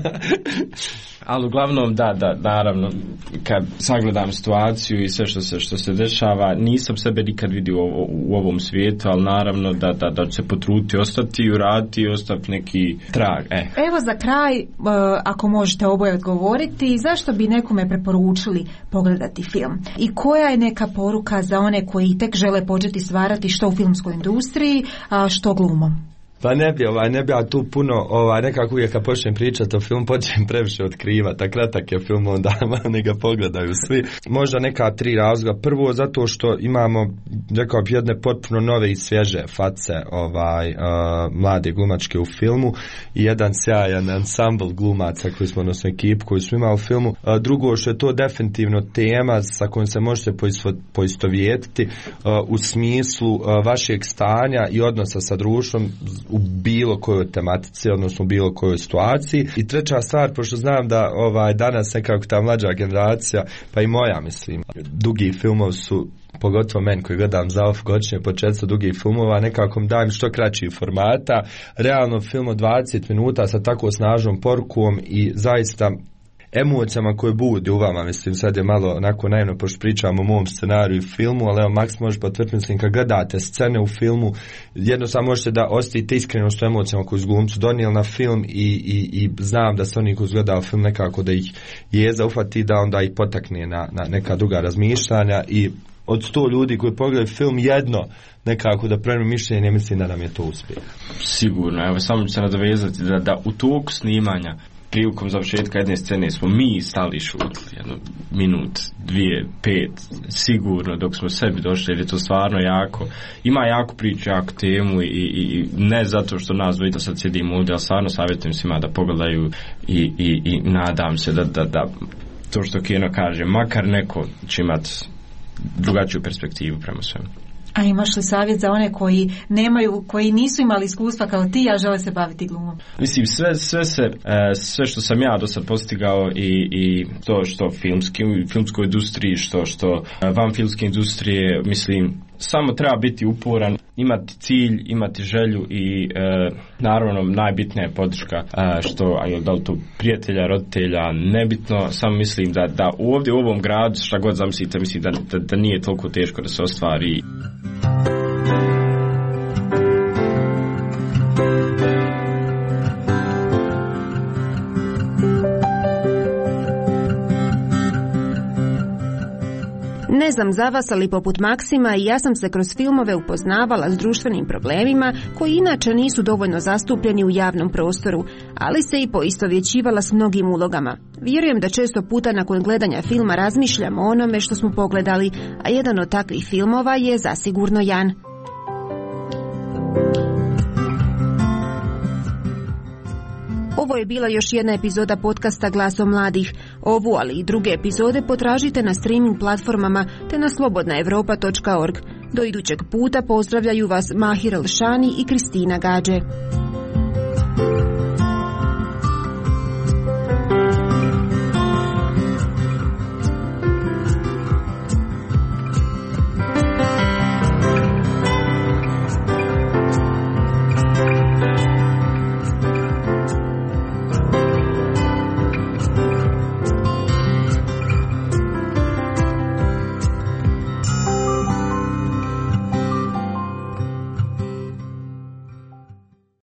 Ali uglavnom, da, da, naravno, kad sagledam situaciju i sve što se, što se dešava, nisam sebe nikad vidio u, u ovom svijetu, ali naravno da, da, da će se potruditi, ostati i uraditi i ostaviti neki trag. Eh. Evo za kraj, ako možete oboje odgovoriti, zašto bi nekome preporučili pogledati film? I koja je neka poruka za one koji tek žele početi stvarati što u filmskoj industriji, a što glumom? Pa ne bi, ovaj, ne bi ja tu puno, ovaj, nekako uvijek kad počnem pričati o filmu, počnem previše otkrivati, a kratak je film, onda ne ga pogledaju svi. Možda neka tri razloga. Prvo, zato što imamo, rekao bi, jedne potpuno nove i svježe face ovaj, uh, mlade glumačke u filmu i jedan sjajan ansambl glumaca koji smo, odnosno ekipu koju smo imali u filmu. Uh, drugo, što je to definitivno tema sa kojom se možete poistovjetiti uh, u smislu uh, vašeg stanja i odnosa sa društvom u bilo kojoj tematici, odnosno u bilo kojoj situaciji. I treća stvar, pošto znam da ovaj danas nekako ta mlađa generacija, pa i moja, mislim, dugi filmovi su, pogotovo meni koji gledam za off godišnje po četiristo dugih filmova, nekako dajem što kraći formata. Realno film od dvadeset minuta sa tako snažnom porukom i zaista emocijama koje budi u vama, mislim, sad je malo onako naivno pošto pričamo o mom scenariju i filmu, ali evo Maks može potvrditi, mislim, kad gledate scene u filmu, jednostavno možete da osjetite iskrenost u emocijama koju su glumcu donijeli na film i, i, i znam da se oni koji gledaju film nekako da ih jeza ufati, da onda ih potakne na, na neka druga razmišljanja i od sto ljudi koji pogledaju film jedno nekako da prema mišljenje, mislim da nam je to uspjeh. Sigurno, evo samo ću se nadovezati da, da u toku snimanja prilikom završetka jedne scene smo mi stali šutili jedno minut, dvije, pet, sigurno dok smo sebi došli, jer je to stvarno jako, ima jako priču, jako temu i, i, i ne zato što nas dvojica sad sjedimo ovdje, ali stvarno savjetujem svima da pogledaju i, i, i nadam se da, da, da to što Keno kaže, makar neko će imati drugačiju perspektivu prema svemu. A imaš li savjet za one koji nemaju, koji nisu imali iskustva kao ti, a žele se baviti glumom? Mislim, sve, sve, se, sve što sam ja do sad postigao i, i to što filmski, filmskoj industriji, što, što van filmske industrije, mislim, samo treba biti uporan, imati cilj, imati želju i e, naravno najbitnija je podrška, e, što, da li to prijatelja, roditelja, nebitno, samo mislim da, da ovdje u ovom gradu, šta god zamislite, mislim da, da, da nije toliko teško da se ostvari. Ne znam za vas, ali poput Maksima i ja sam se kroz filmove upoznavala s društvenim problemima koji inače nisu dovoljno zastupljeni u javnom prostoru, ali se i poistovjećivala s mnogim ulogama. Vjerujem da često puta nakon gledanja filma razmišljamo o onome što smo pogledali, a jedan od takvih filmova je zasigurno Jan. Ovo je bila još jedna epizoda podcasta Glaso mladih. Ovu, ali i druge epizode potražite na streaming platformama te na slobodna europa točka org. Do idućeg puta pozdravljaju vas Mahir Elšani i Kristina Gađe.